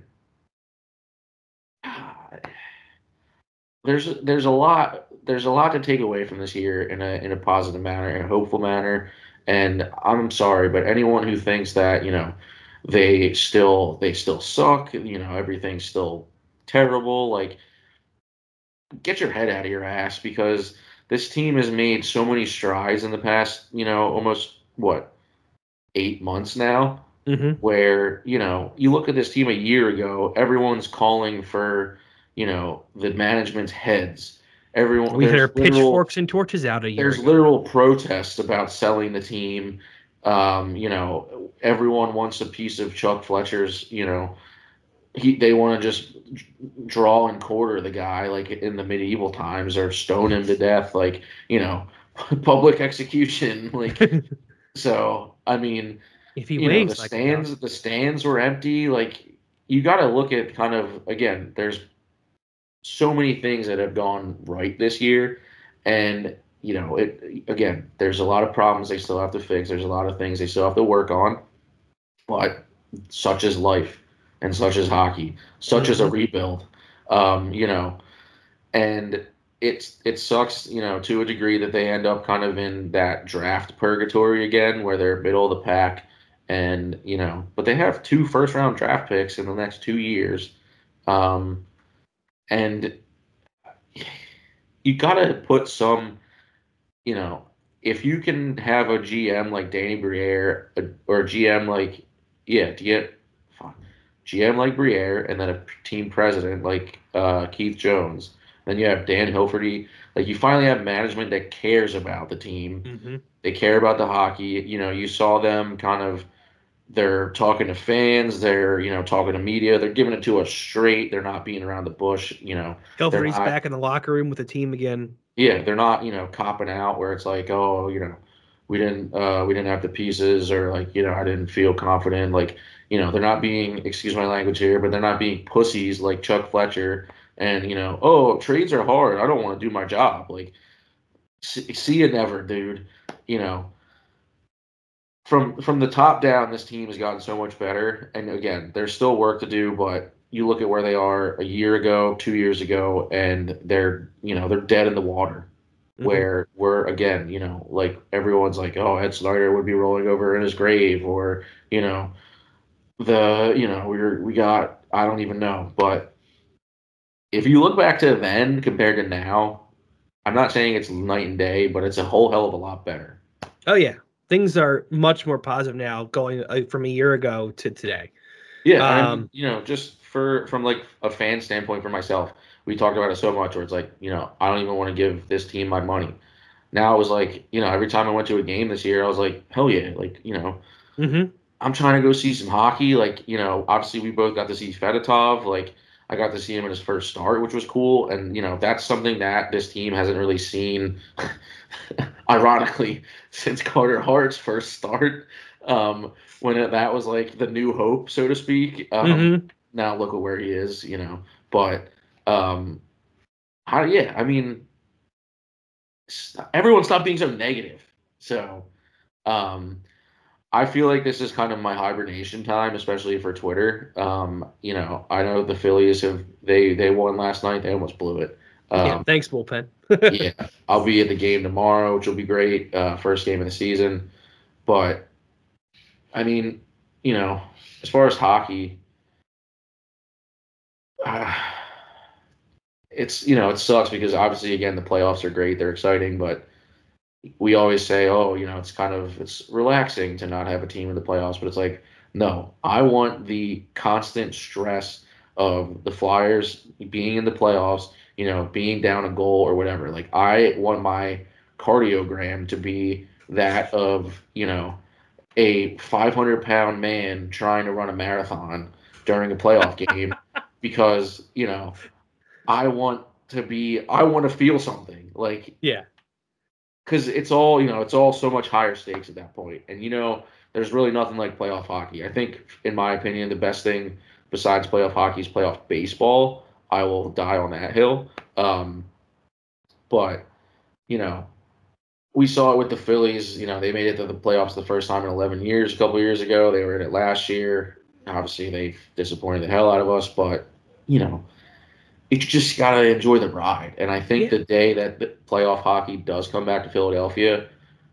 there's there's a lot there's a lot to take away from this year in a in a positive manner, in a hopeful manner. And I'm sorry, but anyone who thinks that, you know, they still they still suck, you know, everything's still terrible, like, get your head out of your ass, because this team has made so many strides in the past, you know, almost what, eight months now, mm-hmm. where, you know, you look at this team a year ago, everyone's calling for, you know, the management's heads. Everyone, we had our pitchforks and torches out a year There's ago. literal protests about selling the team. Um, you know, everyone wants a piece of Chuck Fletcher's, you know, he they want to just draw and quarter the guy like in the medieval times, or stone him to death, like, you know, public execution. Like, so, I mean, if he you know, the like stands, the stands were empty. Like, you got to look at kind of, again, there's so many things that have gone right this year, and you know, it again, there's a lot of problems they still have to fix. There's a lot of things they still have to work on, but such is life, and such is hockey, such is a rebuild. Um, you know, and it's it sucks, you know, to a degree that they end up kind of in that draft purgatory again, where they're middle of the pack, and you know, but they have two first round draft picks in the next two years. Um, And you got to put some, you know, if you can have a G M like Danny Briere, or a G M like, yeah, to get G M like Briere, and then a team president like uh, Keith Jones, then you have Dan Hilferty. Like, you finally have management that cares about the team. Mm-hmm. They care about the hockey. You know, you saw them kind of, they're talking to fans. They're, you know, talking to media. They're giving it to us straight. They're not beating around the bush. You know, Hilferty's back in the locker room with the team again. Yeah, they're not, you know, copping out where it's like, oh, you know, we didn't, uh, we didn't have the pieces, or like, you know, I didn't feel confident. Like, you know, they're not being, excuse my language here, but they're not being pussies like Chuck Fletcher. And, you know, oh, trades are hard. I don't want to do my job. Like, see, see you never, dude. You know. From from the top down, this team has gotten so much better. And again, there's still work to do, but you look at where they are a year ago, two years ago, and they're, you know, they're dead in the water. Mm-hmm. Where we're, again, you know, like, everyone's like, oh, Ed Snyder would be rolling over in his grave, or, you know, the, you know, we're we got, I don't even know. But if you look back to then compared to now, I'm not saying it's night and day, but it's a whole hell of a lot better. Oh yeah. Things are much more positive now, going uh, from a year ago to today. Yeah, um, I mean, you know, just for from like a fan standpoint for myself, we talked about it so much where it's like, you know, I don't even want to give this team my money. now it was like, you know, every time I went to a game this year, I was like, hell yeah, like, you know, Mm-hmm. I'm trying to go see some hockey. Like, you know, obviously we both got to see Fedotov. Like, I got to see him in his first start, which was cool. And, you know, that's something that this team hasn't really seen, ironically, since Carter Hart's first start, um, when it, that was like the new hope, so to speak. Um, Mm-hmm. Now look at where he is, you know. But, um, how, yeah, I mean, everyone stopped being so negative. So, um, I feel like this is kind of my hibernation time, especially for Twitter. Um, you know, I know the Phillies have they they won last night. They almost blew it. Yeah. Um, Thanks, bullpen. yeah, I'll be at the game tomorrow, which will be great. Uh, first game of the season. But I mean, you know, as far as hockey, uh, it's you know it sucks because obviously again the playoffs are great, they're exciting, but we always say, oh, you know, it's kind of it's relaxing to not have a team in the playoffs, but it's like, no, I want the constant stress of the Flyers being in the playoffs, you know, being down a goal or whatever. Like I want my cardiogram to be that of, you know, a five hundred pound man trying to run a marathon during a playoff game because, you know, I want to be I want to feel something. Like Yeah. because it's all you know it's all so much higher stakes at that point, and you know there's really nothing like playoff hockey. I think in my opinion the best thing besides playoff hockey is playoff baseball. I will die on that hill. Um, but you know we saw it with the Phillies. You know they made it to the playoffs the first time in eleven years. A couple years ago they were in it last year. Obviously they disappointed the hell out of us, but you know you just gotta enjoy the ride. And I think Yeah. the day that the playoff hockey does come back to Philadelphia,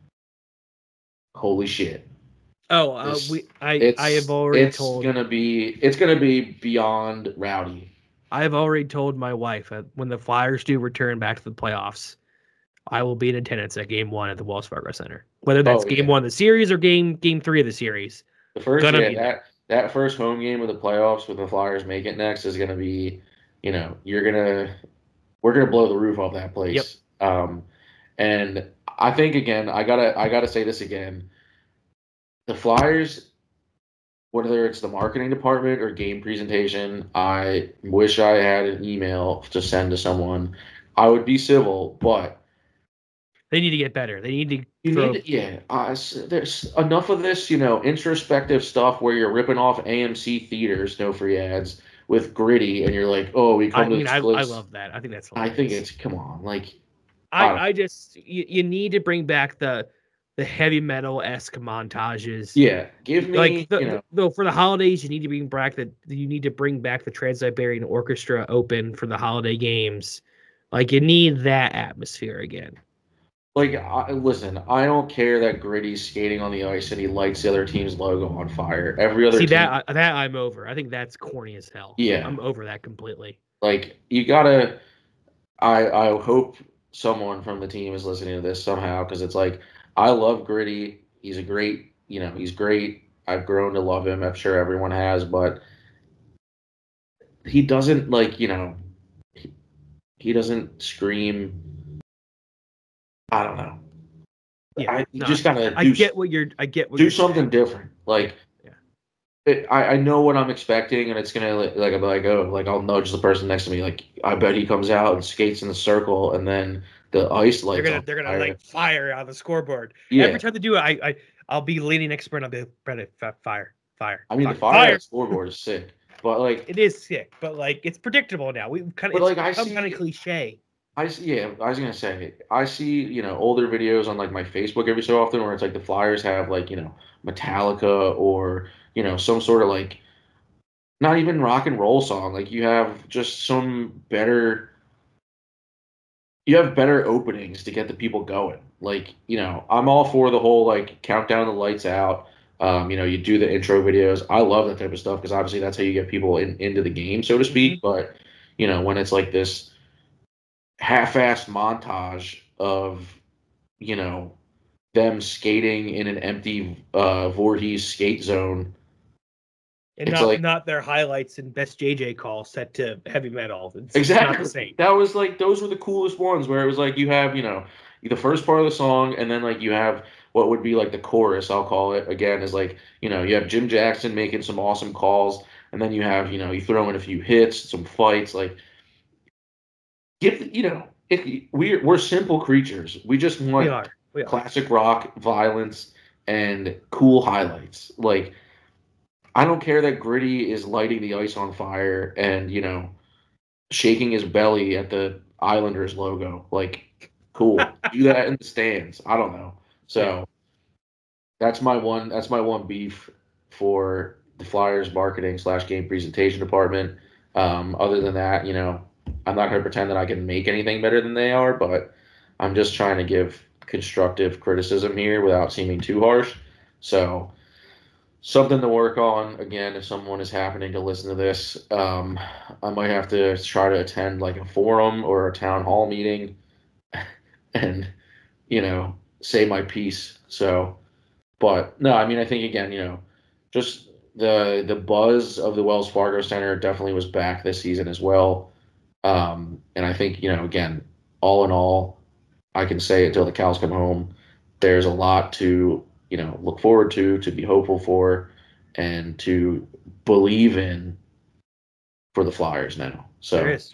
holy shit! Oh, uh, This we I it's I have already it's told gonna be it's gonna be beyond rowdy. I have already told my wife that when the Flyers do return back to the playoffs, I will be in attendance at Game One at the Wells Fargo Center. Whether that's Oh Game yeah, One of the series or Game Game Three of the series, the first gonna yeah be that there. that first home game of the playoffs when the Flyers make it next is gonna be, you know, you're gonna we're gonna blow the roof off that Yep. place. Um, and I think again, I gotta I gotta say this again. The Flyers, whether it's the marketing department or game presentation, I wish I had an email to send to someone. I would be civil, but They need to get better. They need to you throw. need, yeah. Uh, s- there's enough of this, you know, introspective stuff where you're ripping off A M C theaters, no free ads, with Gritty, and you're like, oh, we I come to mean, the I I splits. love that. I think that's I hilarious. think it's come on, like, I I don't, I just you, you need to bring back the the heavy metal esque montages. yeah. Give me, Like the, you the know, though for the holidays, you need to bring back the you need to bring back the Trans Siberian Orchestra open for the holiday games. Like you need that atmosphere again. like, I, listen, I don't care that Gritty's skating on the ice and he lights the other team's logo on fire. Every other See team, that that I'm over. I think that's corny as hell. yeah. I'm over that completely. Like, you gotta. I I hope someone from the team is listening to this somehow because it's like I love Gritty. He's a great, you know, he's great. I've grown to love him. I'm sure everyone has, but he doesn't like, you know, he, he doesn't scream. I don't know. Yeah, I you no, just gotta I do get what you're. I get what do you're something saying. different. Like Yeah. it, I I know what I'm expecting, and it's gonna like I'll be like oh like I'll nudge the person next to me like I bet he comes out and skates in the circle, and then the ice They're lights gonna on they're gonna fire. like fire on the scoreboard. Yeah. Every time they do it, I I I'll be leaning next to Brent. I'll be like, Brent, fi- fire, fire. I mean, the fire, fire fire. at scoreboard is sick, but like, It is sick, but like it's predictable now. We kind of But, it's like, I become see- kind of cliche. I see, yeah, I was gonna say, I see, you know, older videos on like my Facebook every so often where it's like the Flyers have like, you know, Metallica or, you know, some sort of like, not even rock and roll song. Like you have just some better, you have better openings to get the people going. Like, you know, I'm all for the whole like countdown the lights out. Um, you know, you do the intro videos. I love that type of stuff because obviously that's how you get people in, into the game, so to speak. But, you know, when it's like this half-assed montage of, you know, them skating in an empty uh Voorhees skate zone And it's not like not their highlights and best J J call set to heavy metal. It's exactly not the same. that was like those were the coolest ones where it was like you have you know the first part of the song and then like you have what would be like the chorus. I'll call it again is like you know you have Jim Jackson making some awesome calls and then you have you know you throw in a few hits, some fights like give you know if we're we're simple creatures. We just want We are. We are. classic rock, violence, and cool highlights like. I don't care that Gritty is lighting the ice on fire and, you know, shaking his belly at the Islanders logo. Like, cool. Do that in the stands. I don't know. So that's my one that's my one beef for the Flyers marketing slash game presentation department. Um, other than that, you know, I'm not gonna pretend that I can make anything better than they are, but I'm just trying to give constructive criticism here without seeming too harsh. So something to work on. Again, if someone is happening to listen to this, um, I might have to try to attend like a forum or a town hall meeting and, you know, say my piece. So, but no, I mean, I think again, you know, just the the buzz of the Wells Fargo Center definitely was back this season as well. Um, and I think, you know, again, all in all, I can say until the cows come home, there's a lot to you know, look forward to, to be hopeful for, and to believe in for the Flyers now. So, There is.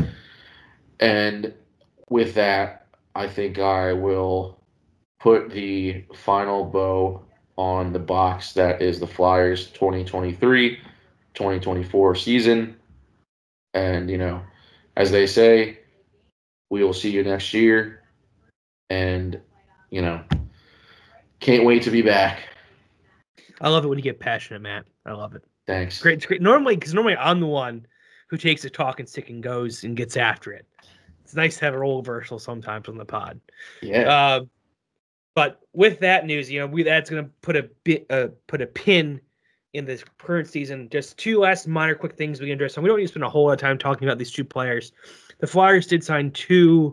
And with that, I think I will put the final bow on the box that is the Flyers twenty twenty-three twenty twenty-four season. And, you know, as they say, we will see you next year. And, you know, can't wait to be back. I love it when you get passionate, Matt. I love it. Thanks. Great. It's great. Normally, because normally I'm the one who takes a talking stick and goes and gets after it. It's nice to have a role reversal sometimes on the pod. Yeah. Uh, but with that news, you know, we that's going to put a bit, uh, put a pin in this current season. Just two last minor quick things we can address. And we don't need to spend a whole lot of time talking about these two players. The Flyers did sign two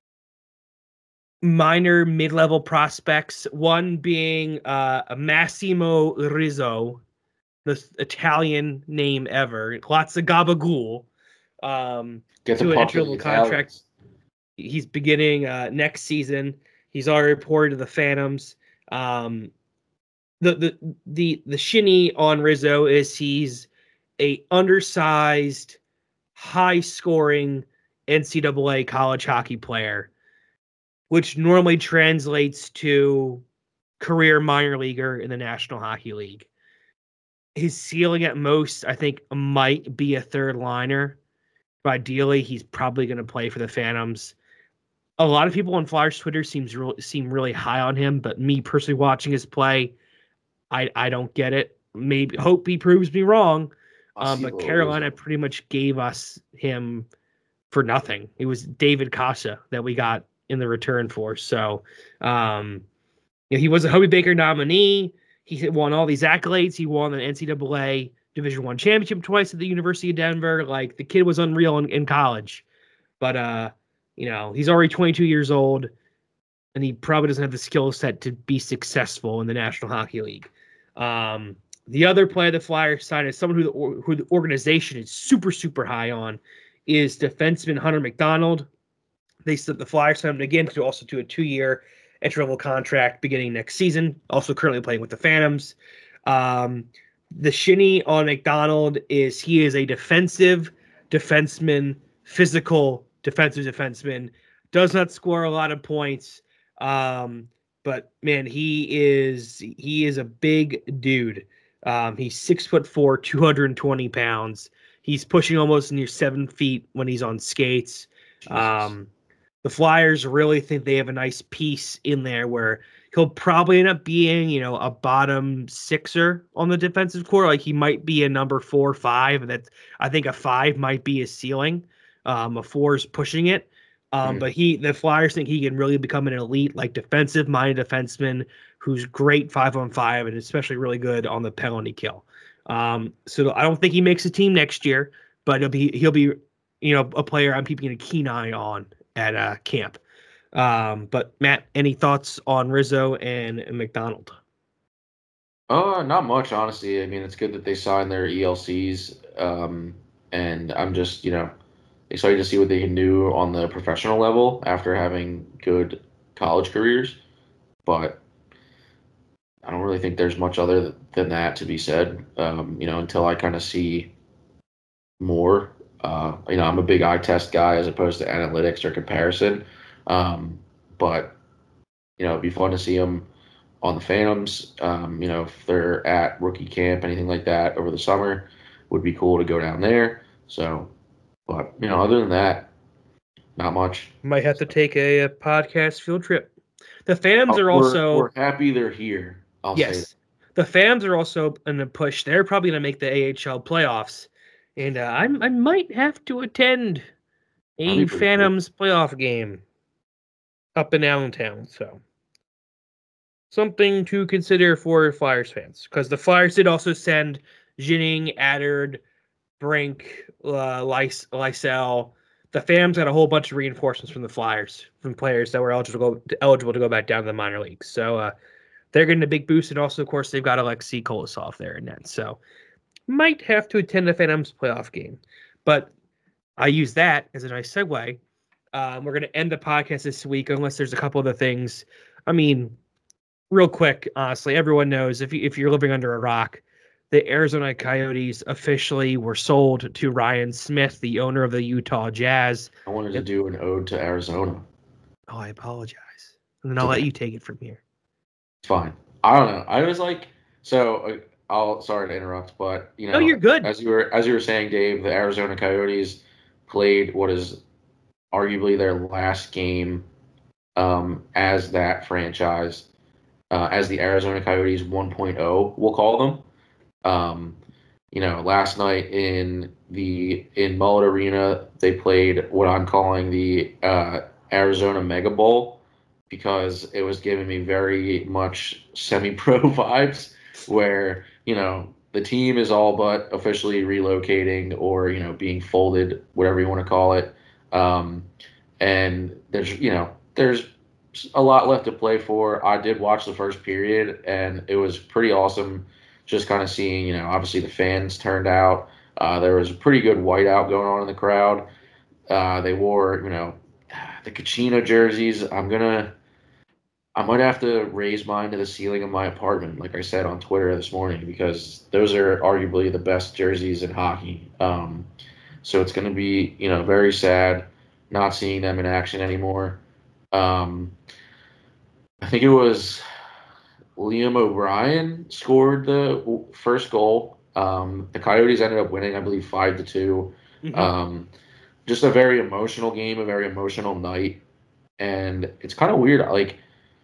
minor mid-level prospects, one being uh, Massimo Rizzo, the Italian name ever, lots of gabagool, um, Get to the an pump to entry-level the contract. Italians. He's beginning uh, next season. He's already reported to the Phantoms. Um, the the the the shinny on Rizzo is he's a undersized, high-scoring N C double A college hockey player, which normally translates to career minor leaguer in the National Hockey League. His ceiling at most, I think, might be a third liner. But ideally, he's probably going to play for the Phantoms. A lot of people on Flyers Twitter seems re- seem really high on him, but me personally watching his play, I I don't get it. Maybe hope he proves me wrong. Um, but Carolina pretty much gave us him for nothing. It was David Casa that we got in the return for. So um, you know, he was a Hobie Baker nominee. He won all these accolades. He won the N C double A Division One championship twice at the University of Denver. Like, the kid was unreal in, in college. But, uh, you know, he's already twenty-two years old, and he probably doesn't have the skill set to be successful in the National Hockey League. Um, the other player the Flyers signed is someone who the, who the organization is super, super high on, is defenseman Hunter McDonald. They said the Flyers signed him again to also to a two-year entry-level contract beginning next season. Also currently playing with the Phantoms. Um, the shinny on McDonald is he is a defensive defenseman, physical defensive defenseman. Does not score a lot of points, um, but man, he is he is a big dude. Um, he's six foot four, two hundred twenty pounds. He's pushing almost near seven feet when he's on skates. Um, the Flyers really think they have a nice piece in there where he'll probably end up being, you know, a bottom sixer on the defensive core. Like, he might be a number four, five. That's, I think a five might be his ceiling. Um, a four is pushing it. Um, mm-hmm. But he, the Flyers think he can really become an elite, like, defensive-minded defenseman who's great five on five and especially really good on the penalty kill. Um, so I don't think he makes a team next year, but he'll be he'll be you know a player I'm keeping a keen eye on at uh, camp. Um, but Matt, any thoughts on Rizzo and, and McDonald? Uh, not much, honestly. I mean, it's good that they signed their E L Cs, um, and I'm just, you know, excited to see what they can do on the professional level after having good college careers. But I don't really think there's much other than that to be said, um, you know, until I kind of see more. Uh, you know, I'm a big eye test guy as opposed to analytics or comparison. Um, but, you know, it'd be fun to see them on the Phantoms. Um, you know, if they're at rookie camp, anything like that over the summer, would be cool to go down there. So, but, you know, other than that, not much. Might have to take a, a podcast field trip. The Phantoms Uh, are we're, also we're happy they're here. I'll say yes. The Phantoms are also in the push. They're probably going to make the A H L playoffs, and uh, I I might have to attend a That'd be pretty Phantoms playoff game up in Allentown. So something to consider for Flyers fans, because the Flyers did also send Jennings, Adard, Brink, uh, Lys- Lysell. The Phantoms got a whole bunch of reinforcements from the Flyers, from players that were eligible to go, eligible to go back down to the minor leagues. So uh, they're getting a big boost, and also, of course, they've got Alexei Kolosov there in net. So might have to attend the Phantoms playoff game. But I use that as a nice segue. Um, we're going to end the podcast this week, unless there's a couple other things. I mean, real quick, honestly, everyone knows if, you, if you're living under a rock, the Arizona Coyotes officially were sold to Ryan Smith, the owner of the Utah Jazz. I wanted to do an ode to Arizona. Oh, I apologize. And then I'll let you take it from here. It's fine. I don't know. I was like, so uh, I'll sorry to interrupt, but you know, No, you're good. As you were as you were saying, Dave, the Arizona Coyotes played what is arguably their last game um, as that franchise, uh, as the Arizona Coyotes one point oh, we'll call them. Um, you know, last night in the in Mullet Arena, they played what I'm calling the uh, Arizona Mega Bowl, because it was giving me very much semi-pro vibes, where, you know, the team is all but officially relocating, or, you know, being folded, whatever you want to call it. Um, and there's, you know, there's a lot left to play for. I did watch the first period, and it was pretty awesome just kind of seeing, you know, obviously the fans turned out. Uh, there was a pretty good whiteout going on in the crowd. Uh, they wore, you know, the Kachina jerseys. I'm going to, I might have to raise mine to the ceiling of my apartment, like I said on Twitter this morning, because those are arguably the best jerseys in hockey. Um, so it's going to be, you know, very sad not seeing them in action anymore. Um, I think it was Liam O'Brien scored the first goal. Um, the Coyotes ended up winning, I believe, five to two. Mm-hmm. Um, just a very emotional game, a very emotional night, and it's kind of weird. Like,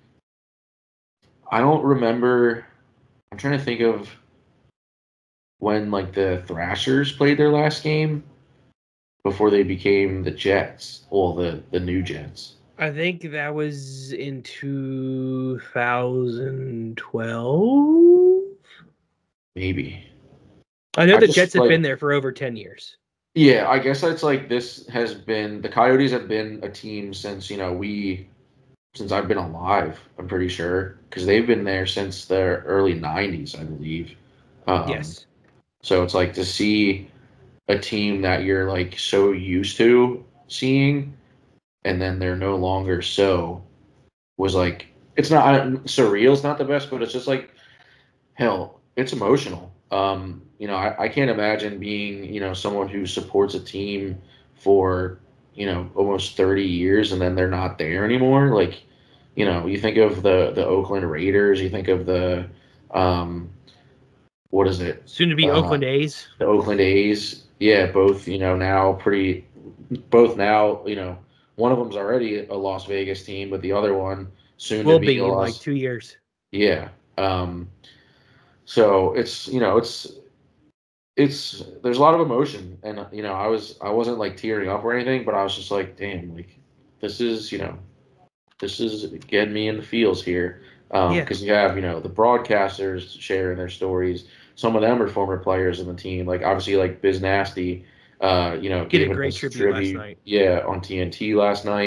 I don't remember. I'm trying to think of when, like, the Thrashers played their last game before they became the Jets, well, the the new Jets. I think that was in two thousand twelve. Maybe. I know I the just, Jets have like- been there for over ten years. Yeah, I guess that's like this has been the Coyotes have been a team since, you know, we since I've been alive, I'm pretty sure, because they've been there since the early nineties, I believe. Um, Yes. So it's like to see a team that you're like so used to seeing, and then they're no longer so, was like, it's not I, surreal's not the best, but it's just like, hell, it's emotional. Um, you know, I, I can't imagine being, you know, someone who supports a team for, you know, almost thirty years and then they're not there anymore. Like, you know, you think of the, the Oakland Raiders, you think of the, um, what is it? Soon to be Uh, Oakland A's. The Oakland A's. Yeah, both, you know, now pretty, both now, you know, one of them's already a Las Vegas team, but the other one soon Will to be, be a in Las like two years. Yeah. Um, so it's, you know, it's, it's, there's a lot of emotion, and, you know, I was, I wasn't like tearing up or anything, but I was just like, damn, like this is, you know, this is getting me in the feels here. Um, Yeah. cause you have, you know, the broadcasters sharing their stories. Some of them are former players in the team. Like obviously like Biz Nasty, uh, you know, Get a gave great us tribute last night. Yeah. On T N T last night.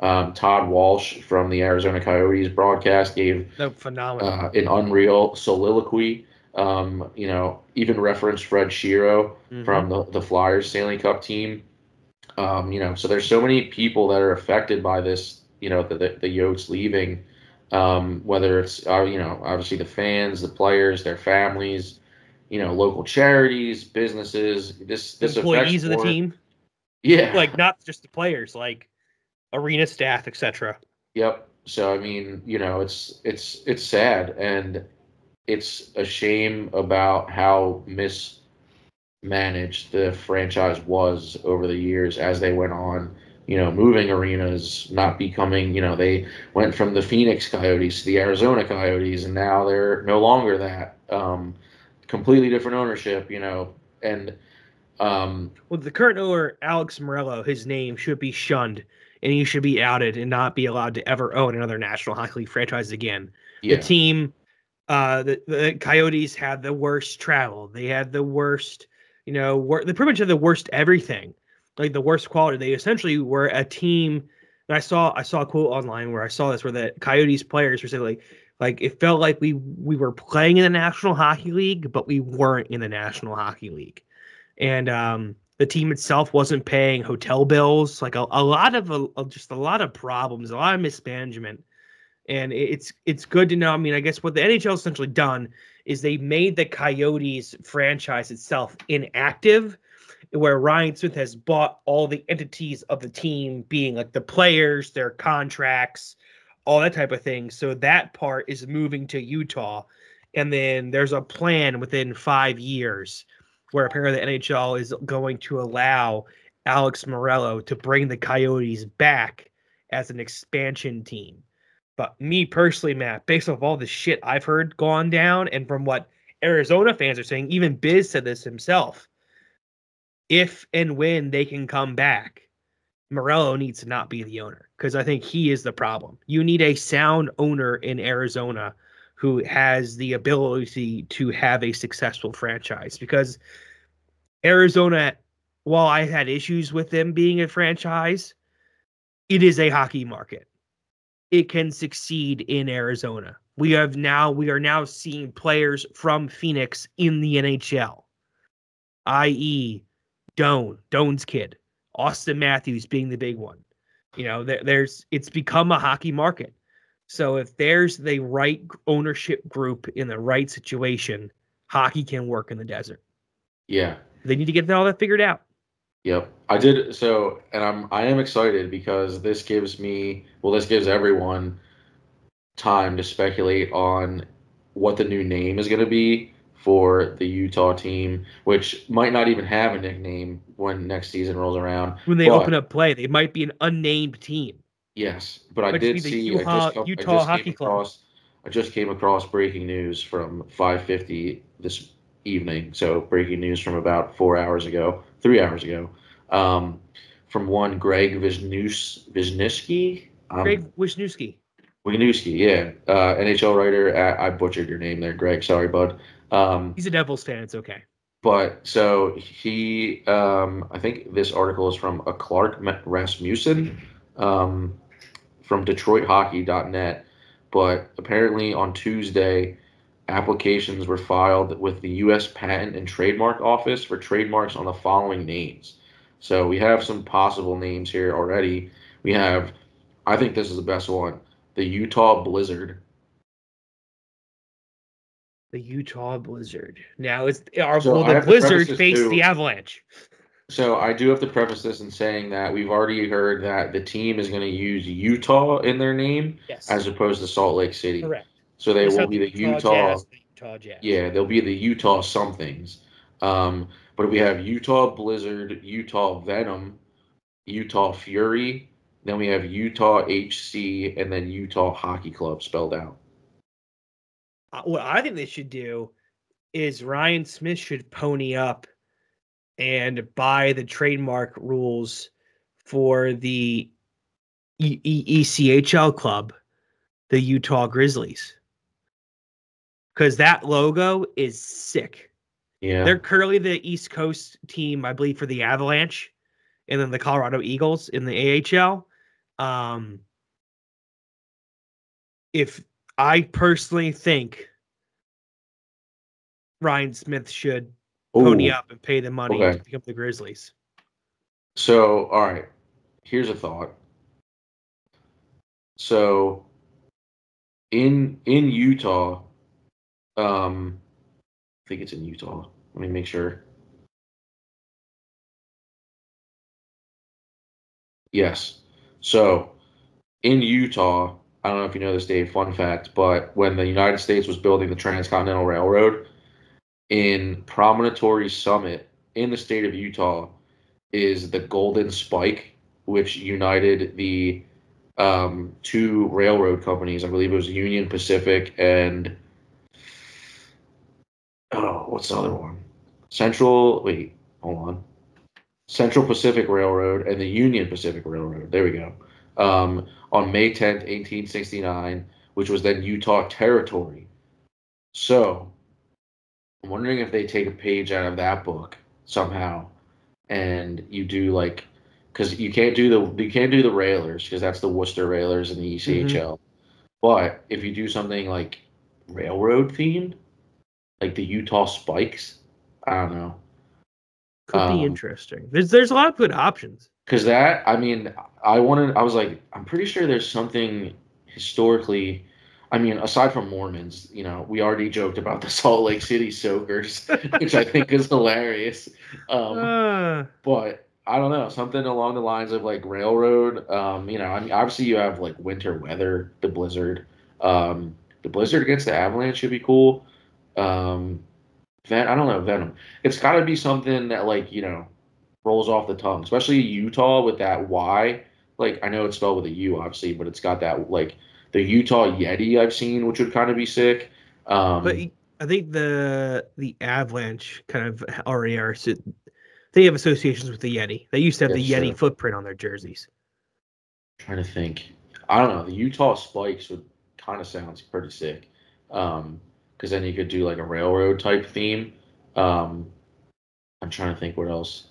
Um, Todd Walsh from the Arizona Coyotes broadcast gave No, phenomenal. uh, an unreal soliloquy. Um, you know, even referenced Fred Shiro Mhm. from the, the Flyers Stanley Cup team. Um, you know, so there's so many people that are affected by this, you know, the, the, the Yotes leaving, um, whether it's, uh, you know, obviously the fans, the players, their families, you know, local charities, businesses, this, this Employees affects of the more- team, Yeah. like not just the players, like arena staff, et cetera. Yep. So, I mean, you know, it's, it's, it's sad, and it's a shame about how mis, managed the franchise was over the years as they went on, you know, moving arenas, not becoming, you know, they went from the Phoenix Coyotes to the Arizona Coyotes, and now they're no longer that. Um, completely different ownership, you know, and um, Well, the current owner, Alex Morello, his name should be shunned, and he should be outed and not be allowed to ever own another National Hockey League franchise again. yeah, The team, uh, the, the Coyotes had the worst travel. They had the worst, you know, wor- they pretty much had the worst everything, like the worst quality. They essentially were a team. And I saw I saw a quote online where I saw this, where the Coyotes players were saying like, like it felt like we we were playing in the National Hockey League, but we weren't in the National Hockey League. And um, the team itself wasn't paying hotel bills, like a, a lot of a, just a lot of problems, a lot of mismanagement. And it's it's good to know. I mean, I guess what the N H L essentially done is they made the Coyotes franchise itself inactive, where Ryan Smith has bought all the entities of the team, being like the players, their contracts, all that type of thing. So that part is moving to Utah. And then there's a plan within five years where apparently the N H L is going to allow Alex Morello to bring the Coyotes back as an expansion team. But me personally, Matt, based off all the shit I've heard gone down, and from what Arizona fans are saying, even Biz said this himself, if and when they can come back, Morello needs to not be the owner, because I think he is the problem. You need a sound owner in Arizona who has the ability to have a successful franchise, because Arizona, while I had issues with them being a franchise, it is a hockey market. It can succeed in Arizona. We have now we are now seeing players from Phoenix in the N H L, that is. Doan, Doan's kid, Austin Matthews being the big one. You know, there, there's it's become a hockey market. So if there's the right ownership group in the right situation, hockey can work in the desert. yeah. They need to get all that figured out. Yep, I did. So, and I'm I am excited because this gives me, well, this gives everyone time to speculate on what the new name is going to be for the Utah team, which might not even have a nickname when next season rolls around. When they But- open up play, they might be an unnamed team. Yes, but I Might did be the see. Utah- I just, come- I Utah just Hockey came Club. across. I just came across breaking news from five fifty this evening. So breaking news from about four hours ago, three hours ago, um, from one Greg Wisniewski. Wisniewski. Um, Greg Wisniewski. Wisniewski, yeah, uh, N H L writer. I, I butchered your name there, Greg. Sorry, bud. Um, He's a Devils fan. It's okay. but so he, um, I think this article is from a Clark Rasmussen um, from Detroit Hockey dot net. But apparently on Tuesday, applications were filed with the U S Patent and Trademark Office for trademarks on the following names. So we have some possible names here already. We have, I think this is the best one, the Utah Blizzard. The Utah Blizzard. Now, it's are So will I the have to preface Blizzard this face too. the Avalanche? So I do have to preface this in saying that we've already heard that the team is going to use Utah in their name Yes, as opposed to Salt Lake City. correct. So they Just will like be the Utah. Jazz, the Utah Jazz. Yeah, they'll be the Utah somethings. Um, but we have Utah Blizzard, Utah Venom, Utah Fury. Then we have Utah H C, and then Utah Hockey Club spelled out. Uh, what I think they should do is Ryan Smith should pony up and buy the trademark rules for the E- E- E C H L club, the Utah Grizzlies, because that logo is sick. Yeah. They're currently the East Coast team, I believe, for the Avalanche, and then the Colorado Eagles in the A H L. Um, if I personally think Ryan Smith should pony Ooh, up and pay the money okay. to become the Grizzlies. So, all right. Here's a thought. So, in in Utah, um, I think it's in Utah. Let me make sure. Yes. So, in Utah, I don't know if you know this, Dave, fun fact, but when the United States was building the Transcontinental Railroad, in Promontory Summit in the state of Utah is the Golden Spike, which united the um, two railroad companies. I believe it was Union Pacific and oh, what's the other one? Central. Wait, hold on. Central Pacific Railroad and the Union Pacific Railroad. There we go. Um, on May tenth, eighteen sixty-nine, which was then Utah Territory. So I'm wondering if they take a page out of that book somehow, and you do like, because you can't do the you can't do the Railers because that's the Worcester Railers and the E C H L. Mm-hmm. But if you do something like railroad themed, like the Utah Spikes, I don't know. Could um, be interesting. There's there's a lot of good options. Because that, I mean, I wanted. I was like, I'm pretty sure there's something historically. I mean, aside from Mormons, you know, we already joked about the Salt Lake City Soakers, which I think is hilarious. Um, uh. But I don't know, something along the lines of like railroad. Um, you know, I mean, obviously you have like winter weather, the blizzard. Um, the blizzard against the Avalanche should be cool. Um, Ven- I don't know, Venom. It's got to be something that like, you know, rolls off the tongue, especially Utah with that Y. Like, I know it's spelled with a U, obviously, but it's got that like. The Utah Yeti I've seen, which would kind of be sick. Um, but I think the the Avalanche kind of already are. They have associations with the Yeti. They used to have the Yeti true. footprint on their jerseys. I'm trying to think. I don't know. The Utah Spikes would kind of sounds pretty sick. Um, because then you could do like a railroad type theme. Um, I'm trying to think what else.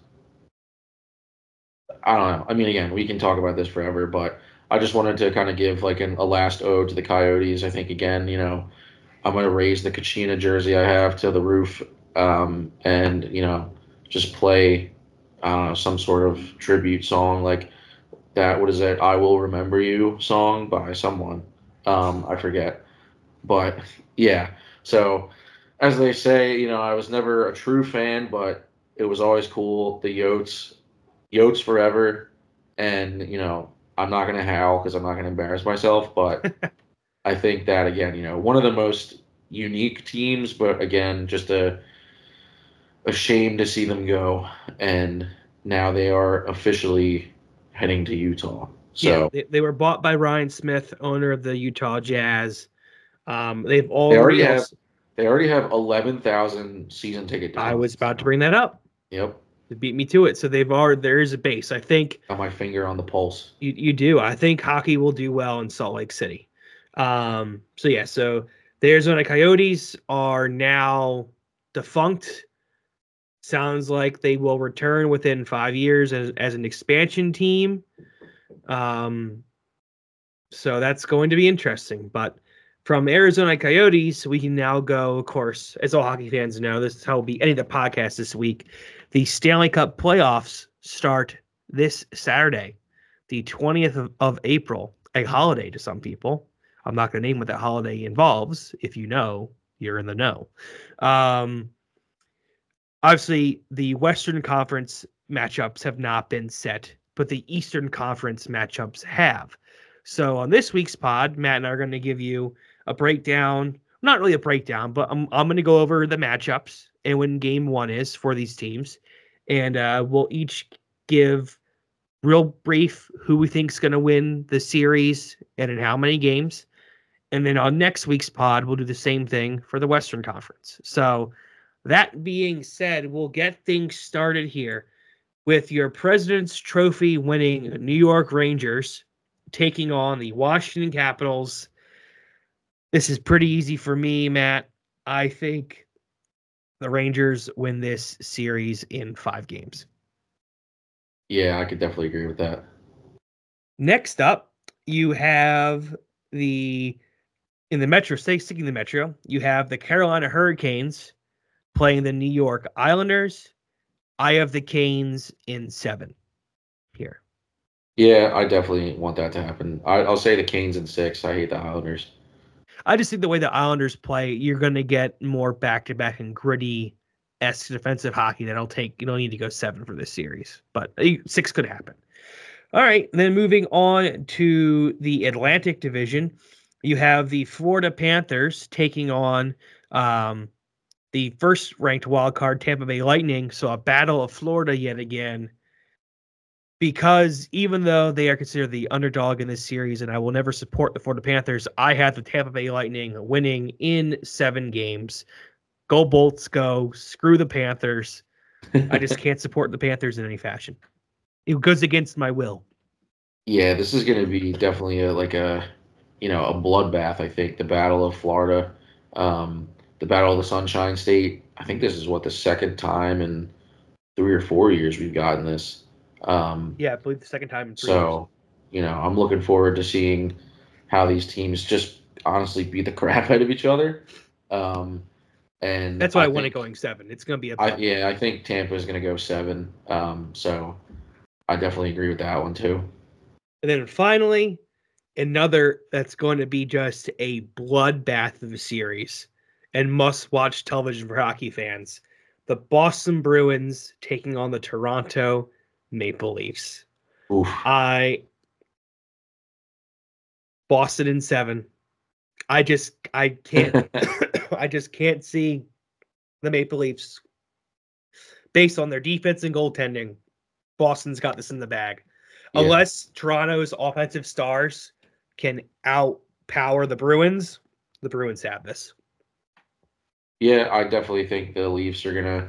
I don't know. I mean, again, we can talk about this forever, but I just wanted to kind of give like an, a last ode to the Coyotes. I think, again, you know, I'm going to raise the Kachina jersey I have to the roof um, and, you know, just play uh, some sort of tribute song like that. What is it? I Will Remember You song by someone. Um, I forget. But, yeah. So, as they say, you know, I was never a true fan, but it was always cool. The Yotes, Yotes forever. And, you know, I'm not going to howl because I'm not going to embarrass myself, but I think that, again, you know, one of the most unique teams, but again, just a, a shame to see them go. And now they are officially heading to Utah. So yeah, they, they were bought by Ryan Smith, owner of the Utah Jazz. Um, they've already, they already also, have they already have eleven thousand season ticket deals. I was about to bring that up. Yep. They beat me to it. So they've already, there is a base. I think. Got my finger on the pulse. You, you do. I think hockey will do well in Salt Lake City. Um, so yeah, so the Arizona Coyotes are now defunct. Sounds like they will return within five years as, as an expansion team. Um, so that's going to be interesting. But from Arizona Coyotes, we can now go, of course, as all hockey fans know, this is how we'll be ending the podcast this week. The Stanley Cup playoffs start this Saturday, the twentieth of, of April, a holiday to some people. I'm not going to name what that holiday involves. If you know, you're in the know. Um, obviously, the Western Conference matchups have not been set, but the Eastern Conference matchups have. So on this week's pod, Matt and I are going to give you a breakdown, not really a breakdown, but I'm, I'm going to go over the matchups and when game one is for these teams. And uh, we'll each give real brief who we think is going to win the series and in how many games. And then on next week's pod, we'll do the same thing for the Western Conference. So that being said, we'll get things started here with your President's Trophy winning New York Rangers taking on the Washington Capitals. This is pretty easy for me, Matt. I think the Rangers win this series in five games. Yeah, I could definitely agree with that. Next up, you have the in the Metro, stay sticking the Metro, you have the Carolina Hurricanes playing the New York Islanders. I have the Canes in seven here. Yeah, I definitely want that to happen. I, I'll say the Canes in six. I hate the Islanders. I just think the way the Islanders play, you're going to get more back-to-back and gritty-esque defensive hockey that'll take, you don't need to go seven for this series, but six could happen. All right, then moving on to the Atlantic Division, you have the Florida Panthers taking on um, the first-ranked wildcard Tampa Bay Lightning, so a battle of Florida yet again. Because even though they are considered the underdog in this series, and I will never support the Florida Panthers, I have the Tampa Bay Lightning winning in seven games. Go Bolts, go. Screw the Panthers. I just can't support the Panthers in any fashion. It goes against my will. Yeah, this is going to be definitely a, like a, you know, a bloodbath, I think, the Battle of Florida, um, the Battle of the Sunshine State. I think this is, what, the second time in three or four years we've gotten this. Um, yeah, I believe the second time in three so, years. you know, I'm looking forward to seeing how these teams just honestly beat the crap out of each other. Um, and That's why I, I think, want it going seven. It's going to be a I, yeah, I think Tampa is going to go seven. Um, so I definitely agree with that one too. And then finally, another that's going to be just a bloodbath of a series and must-watch television for hockey fans. The Boston Bruins taking on the Toronto Maple Leafs. Oof. I Boston in seven. I just I can't I just can't see the Maple Leafs based on their defense and goaltending. Boston's got this in the bag. Yeah. Unless Toronto's offensive stars can outpower the Bruins, the Bruins have this. Yeah, I definitely think the Leafs are gonna.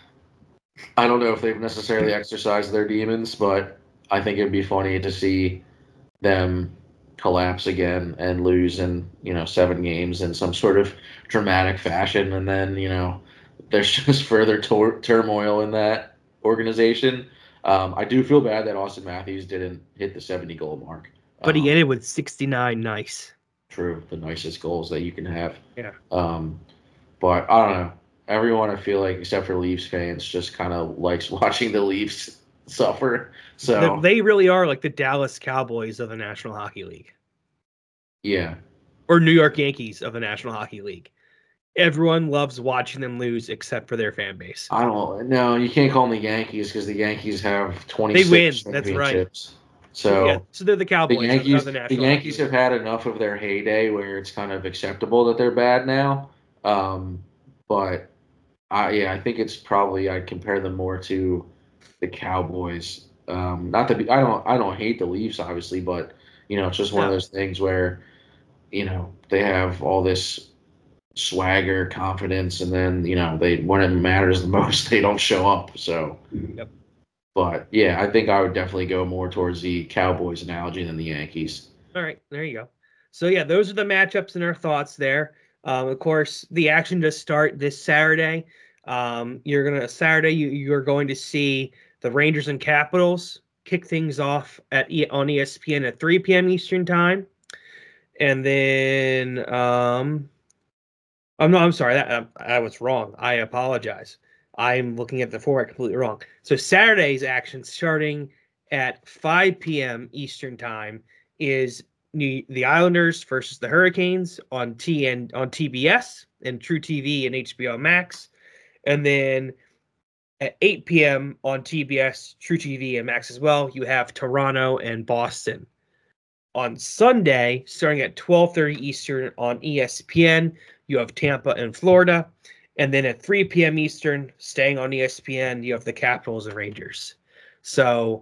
I don't know if they've necessarily exercised their demons, but I think it'd be funny to see them collapse again and lose in, you know, seven games in some sort of dramatic fashion. And then, you know, there's just further tor- turmoil in that organization. Um, I do feel bad that Austin Matthews didn't hit the seventy goal mark. But um, he ended with sixty-nine nice. True, the nicest goals that you can have. Yeah. Um, but I don't know. Everyone, I feel like, except for Leafs fans, just kind of likes watching the Leafs suffer. So they really are like the Dallas Cowboys of the National Hockey League. Yeah. Or New York Yankees of the National Hockey League. Everyone loves watching them lose except for their fan base. I don't no, you can't call them the Yankees because the Yankees have twenty-six they win. championships. That's right. So yeah, so they're the Cowboys. The Yankees, of the, National the Yankees have had enough of their heyday where it's kind of acceptable that they're bad now. Um, but I, yeah, I think it's probably I'd compare them more to the Cowboys. Um, not that I don't I don't hate the Leafs obviously, but you know it's just one no. of those things where you know they have all this swagger, confidence, and then you know they when it matters the most they don't show up. So. Yep. But, yeah, I think I would definitely go more towards the Cowboys analogy than the Yankees. All right, there you go. So, yeah, those are the matchups and our thoughts there. Um, of course, the action does start this Saturday. Um, you're going to – Saturday, you, you're going to see the Rangers and Capitals kick things off at e, on E S P N at three p.m. Eastern time. And then um, – oh, no, I'm sorry. That, I, I was wrong. I apologize. I'm looking at the format completely wrong. So Saturday's action starting at five p.m. Eastern time is New, the Islanders versus the Hurricanes on T and on T B S and True T V and H B O Max. And then at eight p.m. on T B S, True T V and Max as well, you have Toronto and Boston. On Sunday, starting at twelve thirty Eastern on E S P N, you have Tampa and Florida. And then at three p.m. Eastern, staying on E S P N, you have the Capitals and Rangers. So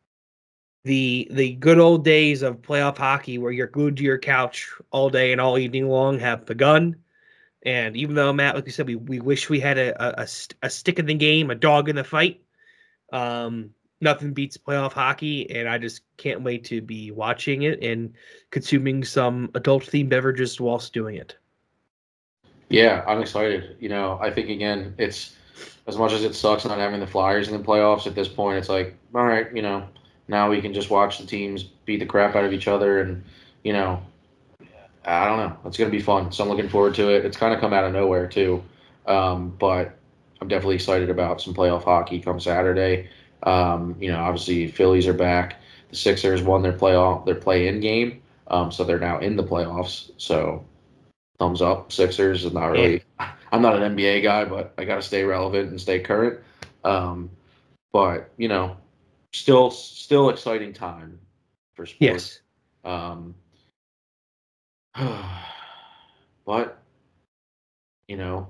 the the good old days of playoff hockey where you're glued to your couch all day and all evening long have begun. And even though, Matt, like you said, we, we wish we had a, a, a stick in the game, a dog in the fight, um, nothing beats playoff hockey. And I just can't wait to be watching it and consuming some adult-themed beverages whilst doing it. Yeah, I'm excited. You know, I think, again, it's as much as it sucks not having the Flyers in the playoffs at this point, it's like, all right, you know, Now we can just watch the teams beat the crap out of each other, and you know, I don't know. It's going to be fun. So I'm looking forward to it. It's kind of come out of nowhere too, um, but I'm definitely excited about some playoff hockey come Saturday. Um, you know, obviously Phillies are back. The Sixers won their playoff, their play-in game, um, so they're now in the playoffs. So thumbs up, Sixers. Is not really. Yeah. I'm not an N B A guy, but I got to stay relevant and stay current. Um, but you know, still, still exciting time for sports. Yes. Um, but you know,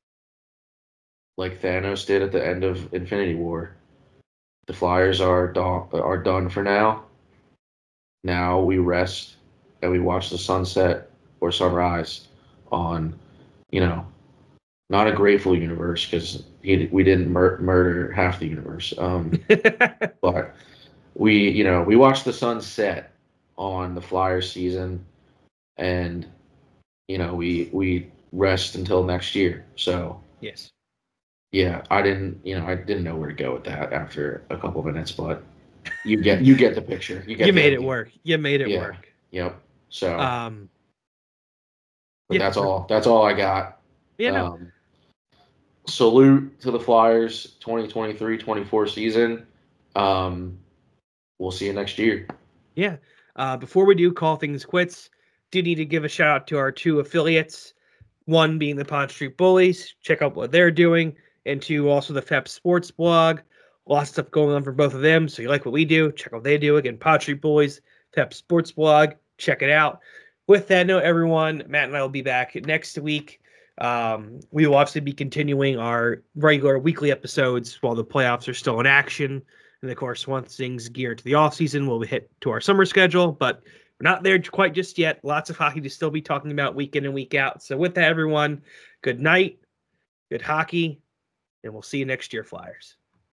like Thanos did at the end of Infinity War, the Flyers are do- are done for now. Now we rest and we watch the sunset or sunrise on, you know, not a grateful universe because we didn't mur- murder half the universe. Um, but we, you know, we watch the sunset on the Flyers season, and you know, we we rest until next year. So yes. Yeah, I didn't, you know, I didn't know where to go with that after a couple minutes, but you get, you get the picture. You, get you made idea. it work. You made it yeah. work. Yep. So, um, but yeah, that's all. That's all I got. Yeah. No. Um, salute to the Flyers, twenty twenty-three twenty-four season. Um, we'll see you next year. Yeah. Uh, before we do call things quits, do need to give a shout out to our two affiliates. One being the Pod Street Bullies. Check out what they're doing. And two, also the F E P Sports blog. Lots of stuff going on for both of them. So you like what we do, check out what they do. Again, Pod Street Bullies, F E P Sports blog. Check it out. With that note, everyone, Matt and I will be back next week. Um, we will obviously be continuing our regular weekly episodes while the playoffs are still in action. And, of course, once things gear into the offseason, we'll hit to our summer schedule. But we're not there quite just yet. Lots of hockey to still be talking about week in and week out. So with that, everyone, good night, good hockey, and we'll see you next year, Flyers.